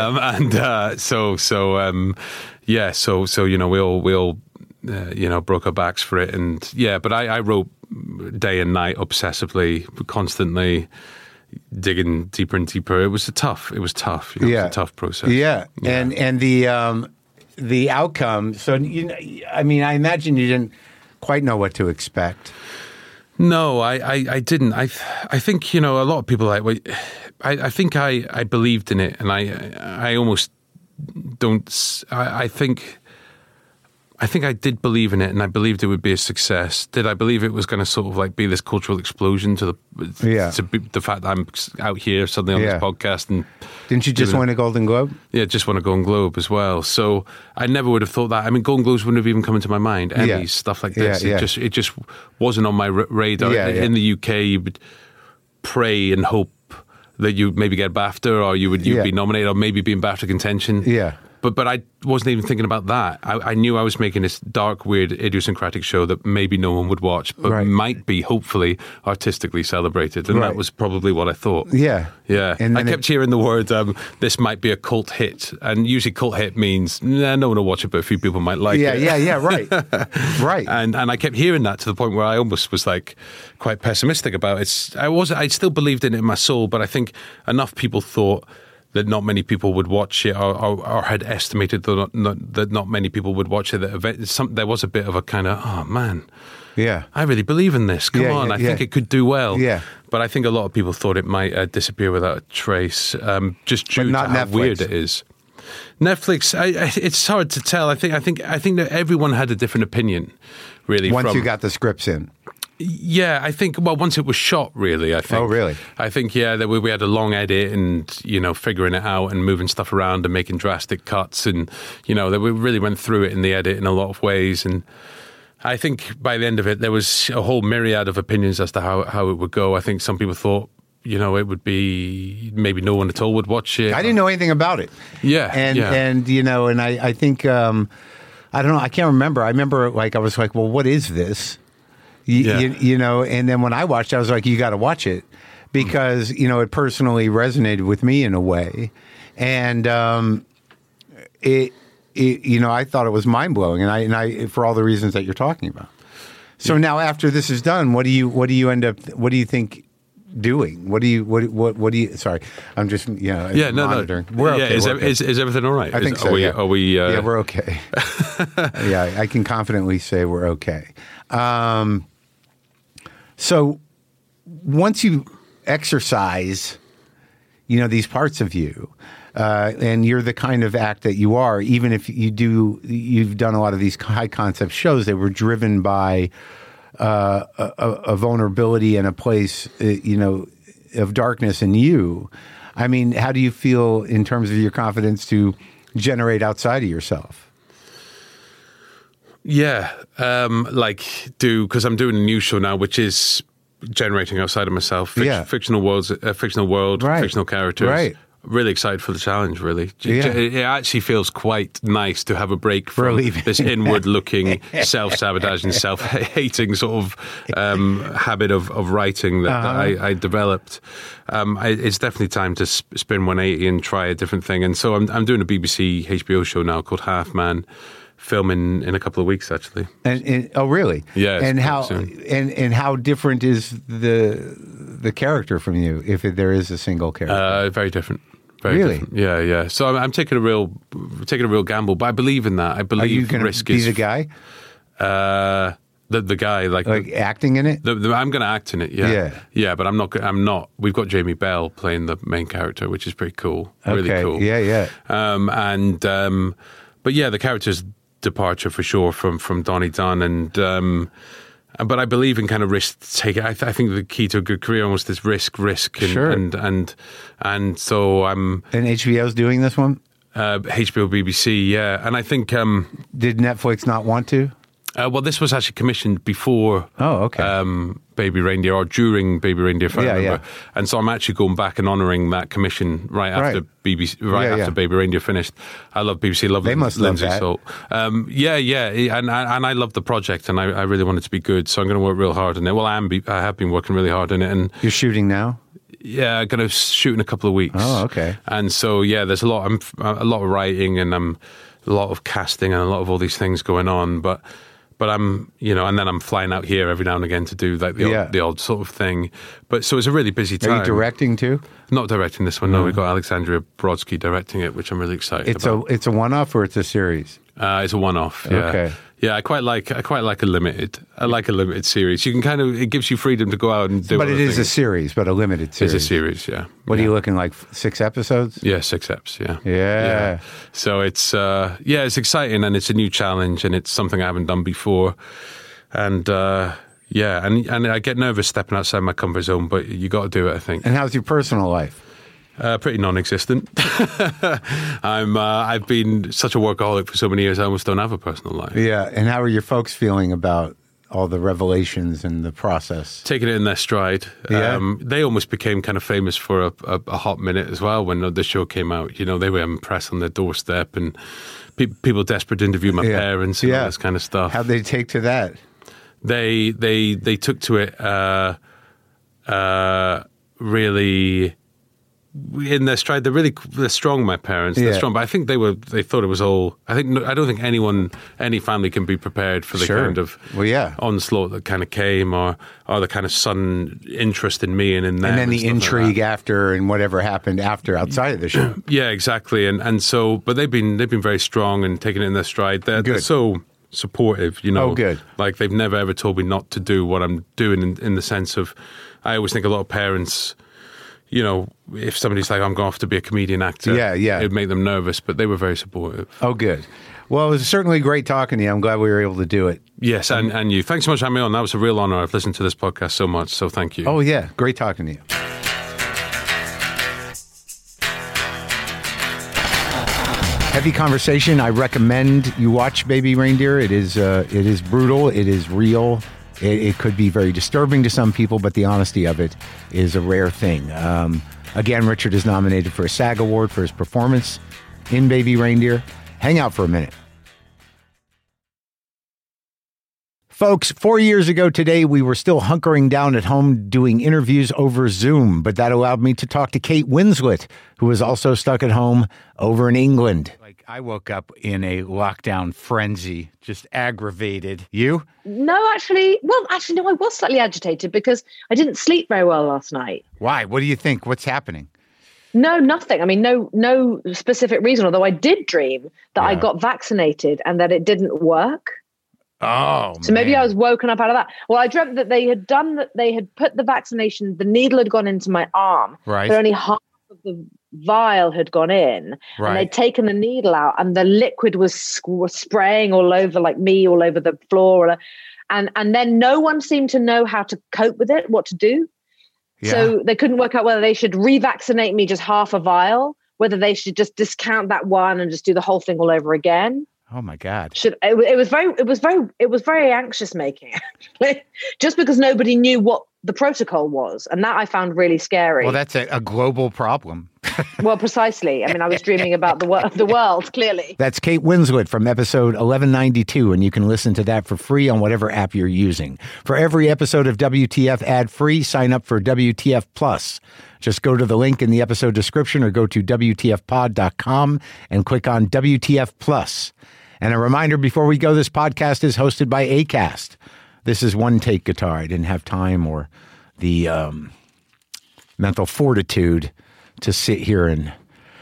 S2: We all broke our backs for it, and but I wrote day and night, obsessively, constantly digging deeper and deeper. It was tough. It was a tough process.
S1: Yeah. And the outcome. So I imagine you didn't quite know what to expect.
S2: No, I didn't. I think, a lot of people I think I believed in it, and I almost don't. I think I did believe in it, and I believed it would be a success. Did I believe it was going to sort of be this cultural explosion to the fact that I'm out here suddenly on this podcast? And
S1: didn't you just win a Golden Globe?
S2: Yeah, just won a Golden Globe as well. So I never would have thought that. I mean, Golden Globes wouldn't have even come into my mind. Emmys, stuff like this. It just wasn't on my radar. In the UK, you would pray and hope that you'd maybe get BAFTA, or you'd be nominated, or maybe be in BAFTA contention.
S1: Yeah.
S2: But I wasn't even thinking about that. I knew I was making this dark, weird, idiosyncratic show that maybe no one would watch, but might be, hopefully, artistically celebrated. And that was probably what I thought.
S1: Yeah.
S2: Yeah.
S1: And
S2: I kept hearing the word, this might be a cult hit. And usually cult hit means, no one will watch it, but a few people might like it.
S1: Yeah, right. Right.
S2: And I kept hearing that to the point where I almost was quite pessimistic about it. I still believed in it in my soul, but I think enough people thought that not many people would watch it, or had estimated that not many people would watch it. There was a bit of a kind of, oh man, I really believe in this. Come on, I think it could do well.
S1: Yeah.
S2: But I think a lot of people thought it might disappear without a trace, just due to how
S1: Netflix.
S2: weird it is. Netflix, it's hard to tell. I think that everyone had a different opinion, really.
S1: Once you got the scripts in.
S2: Yeah, I think, once it was shot, really, I think.
S1: Oh, really?
S2: I think, that we had a long edit and, figuring it out and moving stuff around and making drastic cuts. And, that we really went through it in the edit in a lot of ways. And I think by the end of it, there was a whole myriad of opinions as to how it would go. I think some people thought, it would be, maybe no one at all would watch it.
S1: I didn't know anything about it.
S2: Yeah.
S1: And I think, I don't know, I can't remember. I remember, I was like, well, what is this? And then when I watched it, I was like, you got to watch it because, it personally resonated with me in a way. And I thought it was mind blowing. And I for all the reasons that you're talking about. So now after this is done, what do you think doing? What do you, sorry, I'm just, monitoring.
S2: No. We're okay. Is everything all right?
S1: I think so,
S2: Are we
S1: yeah, we're okay. Yeah, I can confidently say we're okay. So once you exercise, these parts of you, and you're the kind of act that you are, even if you've done a lot of these high concept shows that were driven by a vulnerability and a place, of darkness in you. I mean, how do you feel in terms of your confidence to generate outside of yourself?
S2: Yeah, because I'm doing a new show now, which is generating outside of myself. Fictional world,
S1: right.
S2: fictional characters.
S1: Right.
S2: really excited for the challenge, really.
S1: Yeah.
S2: It actually feels quite nice to have a break from
S1: Relieving.
S2: this inward-looking, self-sabotaging, self-hating sort of habit of writing that I developed. It's definitely time to spin 180 and try a different thing. And so I'm doing a BBC HBO show now called Half Man, filming in a couple of weeks, actually.
S1: And oh, really?
S2: Yeah.
S1: And how different is the character from you, if there is a single character?
S2: Very different. Very different. Yeah. So I'm taking a real gamble, but I believe in that. I believe
S1: Are you going
S2: risk
S1: to be
S2: is
S1: the guy?
S2: The guy, like
S1: acting in it.
S2: I'm going to act in it. Yeah. But I'm not. We've got Jamie Bell playing the main character, which is pretty cool. Really cool.
S1: Yeah.
S2: But yeah, the character's departure for sure from Donnie Dunn, and but I believe in kind of risk taking. I think the key to a good career almost is risk, and so I'm.
S1: And HBO's doing this one.
S2: HBO, BBC, yeah, and I think
S1: did Netflix not want to?
S2: Well, this was actually commissioned before Baby Reindeer, or during Baby Reindeer, if I remember. Yeah. And so I'm actually going back and honouring that commission after BBC, after Baby Reindeer finished. I love BBC, love Lindsay Salt. And I love the project, and I really want it to be good, so I'm going to work real hard on it. Well, I have been working really hard on it. And
S1: you're shooting now?
S2: Yeah, I'm going to shoot in a couple of weeks.
S1: Oh, okay.
S2: And so, yeah, there's a lot of writing, and a lot of casting, and a lot of all these things going on, but I'm, and then I'm flying out here every now and again to do like the odd sort of thing. But so it's a really busy time.
S1: Are you directing too?
S2: Not directing this one. No, we've got Alexandria Brodsky directing it, which I'm really excited about.
S1: It's a one-off, or it's a series?
S2: It's a one-off. Yeah. Okay. Yeah, I quite like a limited. I like a limited series. You can it gives you freedom to go out and do.
S1: But it is a series, but a limited series.
S2: It's a series, yeah.
S1: What are you looking like? 6 episodes?
S2: Yeah, 6 eps. Yeah.
S1: Yeah.
S2: So it's it's exciting, and it's a new challenge, and it's something I haven't done before, and and I get nervous stepping outside my comfort zone, but you got to do it, I think.
S1: And how's your personal life?
S2: Pretty non-existent. I've been such a workaholic for so many years, I almost don't have a personal life.
S1: Yeah, and how are your folks feeling about all the revelations and the process?
S2: Taking it in their stride.
S1: Yeah.
S2: They almost became kind of famous for a hot minute as well when the show came out. They were impressed on their doorstep, and people desperate to interview my parents and all this kind of stuff.
S1: How'd they take to that?
S2: They took to it really in their stride. They're strong, my parents. They're strong, but I think they thought it was all. I don't think any family can be prepared for the kind of onslaught that kind of came, or the kind of sudden interest in me and in them.
S1: And then the intrigue after, and whatever happened after outside of the show.
S2: Yeah, exactly. And so, but they've been very strong and taking it in their stride. They're so supportive,
S1: Oh, good.
S2: Like they've never ever told me not to do what I'm doing in the sense of, I always think a lot of parents, if somebody's like, I'm going off to be a comedian actor, it'd make them nervous, but they were very supportive.
S1: Oh, good. Well, it was certainly great talking to you. I'm glad we were able to do it.
S2: Yes, and you. Thanks so much for having me on. That was a real honor. I've listened to this podcast so much, so thank you.
S1: Oh, yeah. Great talking to you. Heavy conversation. I recommend you watch Baby Reindeer. It is brutal. It is real. It could be very disturbing to some people, but the honesty of it is a rare thing. Again, Richard is nominated for a SAG Award for his performance in Baby Reindeer. Hang out for a minute. Folks, 4 years ago today, we were still hunkering down at home doing interviews over Zoom, but that allowed me to talk to Kate Winslet, who was also stuck at home over in England. Like, I woke up in a lockdown frenzy, just aggravated. You?
S3: No, actually, no, I was slightly agitated because I didn't sleep very well last night.
S1: Why? What do you think? What's happening?
S3: No, nothing. I mean, no specific reason, although I did dream that I got vaccinated and that it didn't work.
S1: Oh,
S3: so maybe I was woken up out of that. Well, I dreamt that they had put the vaccination, the needle had gone into my arm,
S1: right?
S3: But only half of the vial had gone in,
S1: right?
S3: And they'd taken the needle out, and the liquid was spraying all over, like me, all over the floor, and then no one seemed to know how to cope with it, what to do. Yeah. So they couldn't work out whether they should revaccinate me just half a vial, whether they should just discount that one and just do the whole thing all over again.
S1: Oh my God!
S3: It was very anxious making, actually, just because nobody knew what the protocol was. And that I found really scary.
S1: Well, that's a global problem.
S3: Well, precisely. I mean, I was dreaming about the world, clearly.
S1: That's Kate Winslet from episode 1192, and you can listen to that for free on whatever app you're using. For every episode of WTF ad-free, sign up for WTF Plus. Just go to the link in the episode description or go to WTFpod.com and click on WTF Plus. And a reminder before we go, this podcast is hosted by Acast. This is one take guitar. I didn't have time or the mental fortitude to sit here and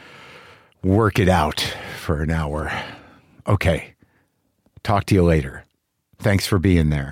S1: work it out for an hour. Okay. Talk to you later. Thanks for being there.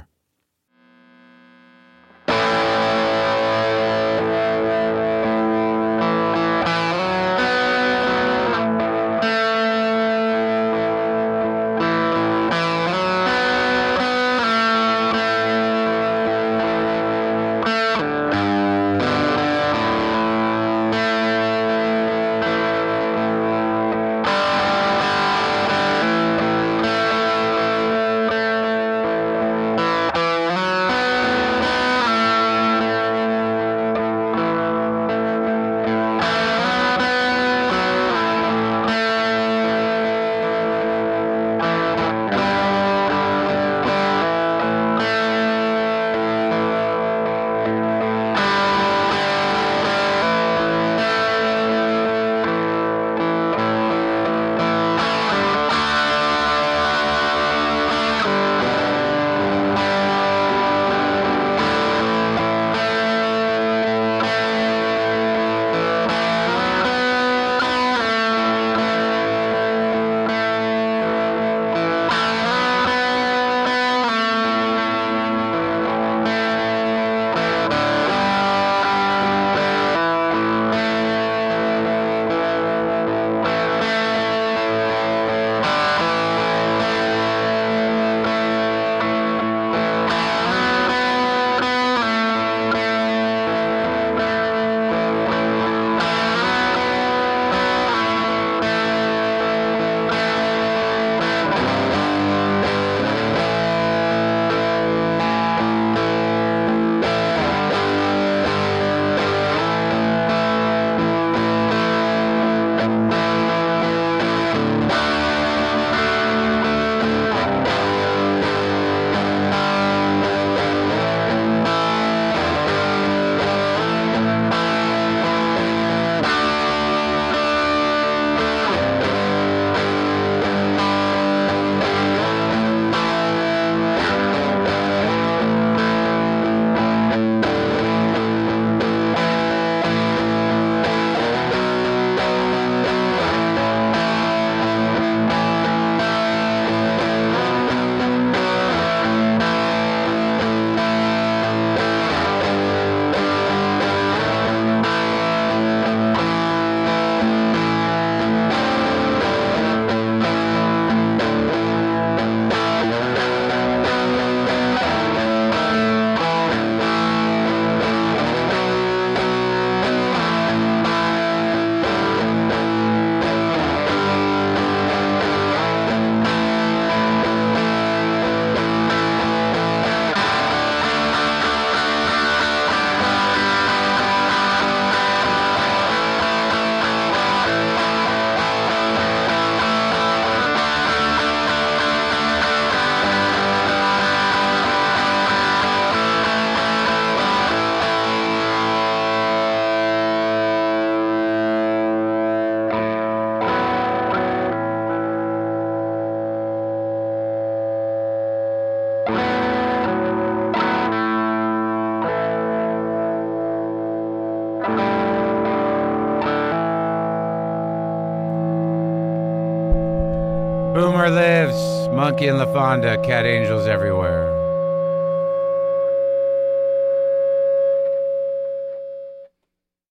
S1: Boomer lives. Monkey and LaFonda. Cat angels everywhere.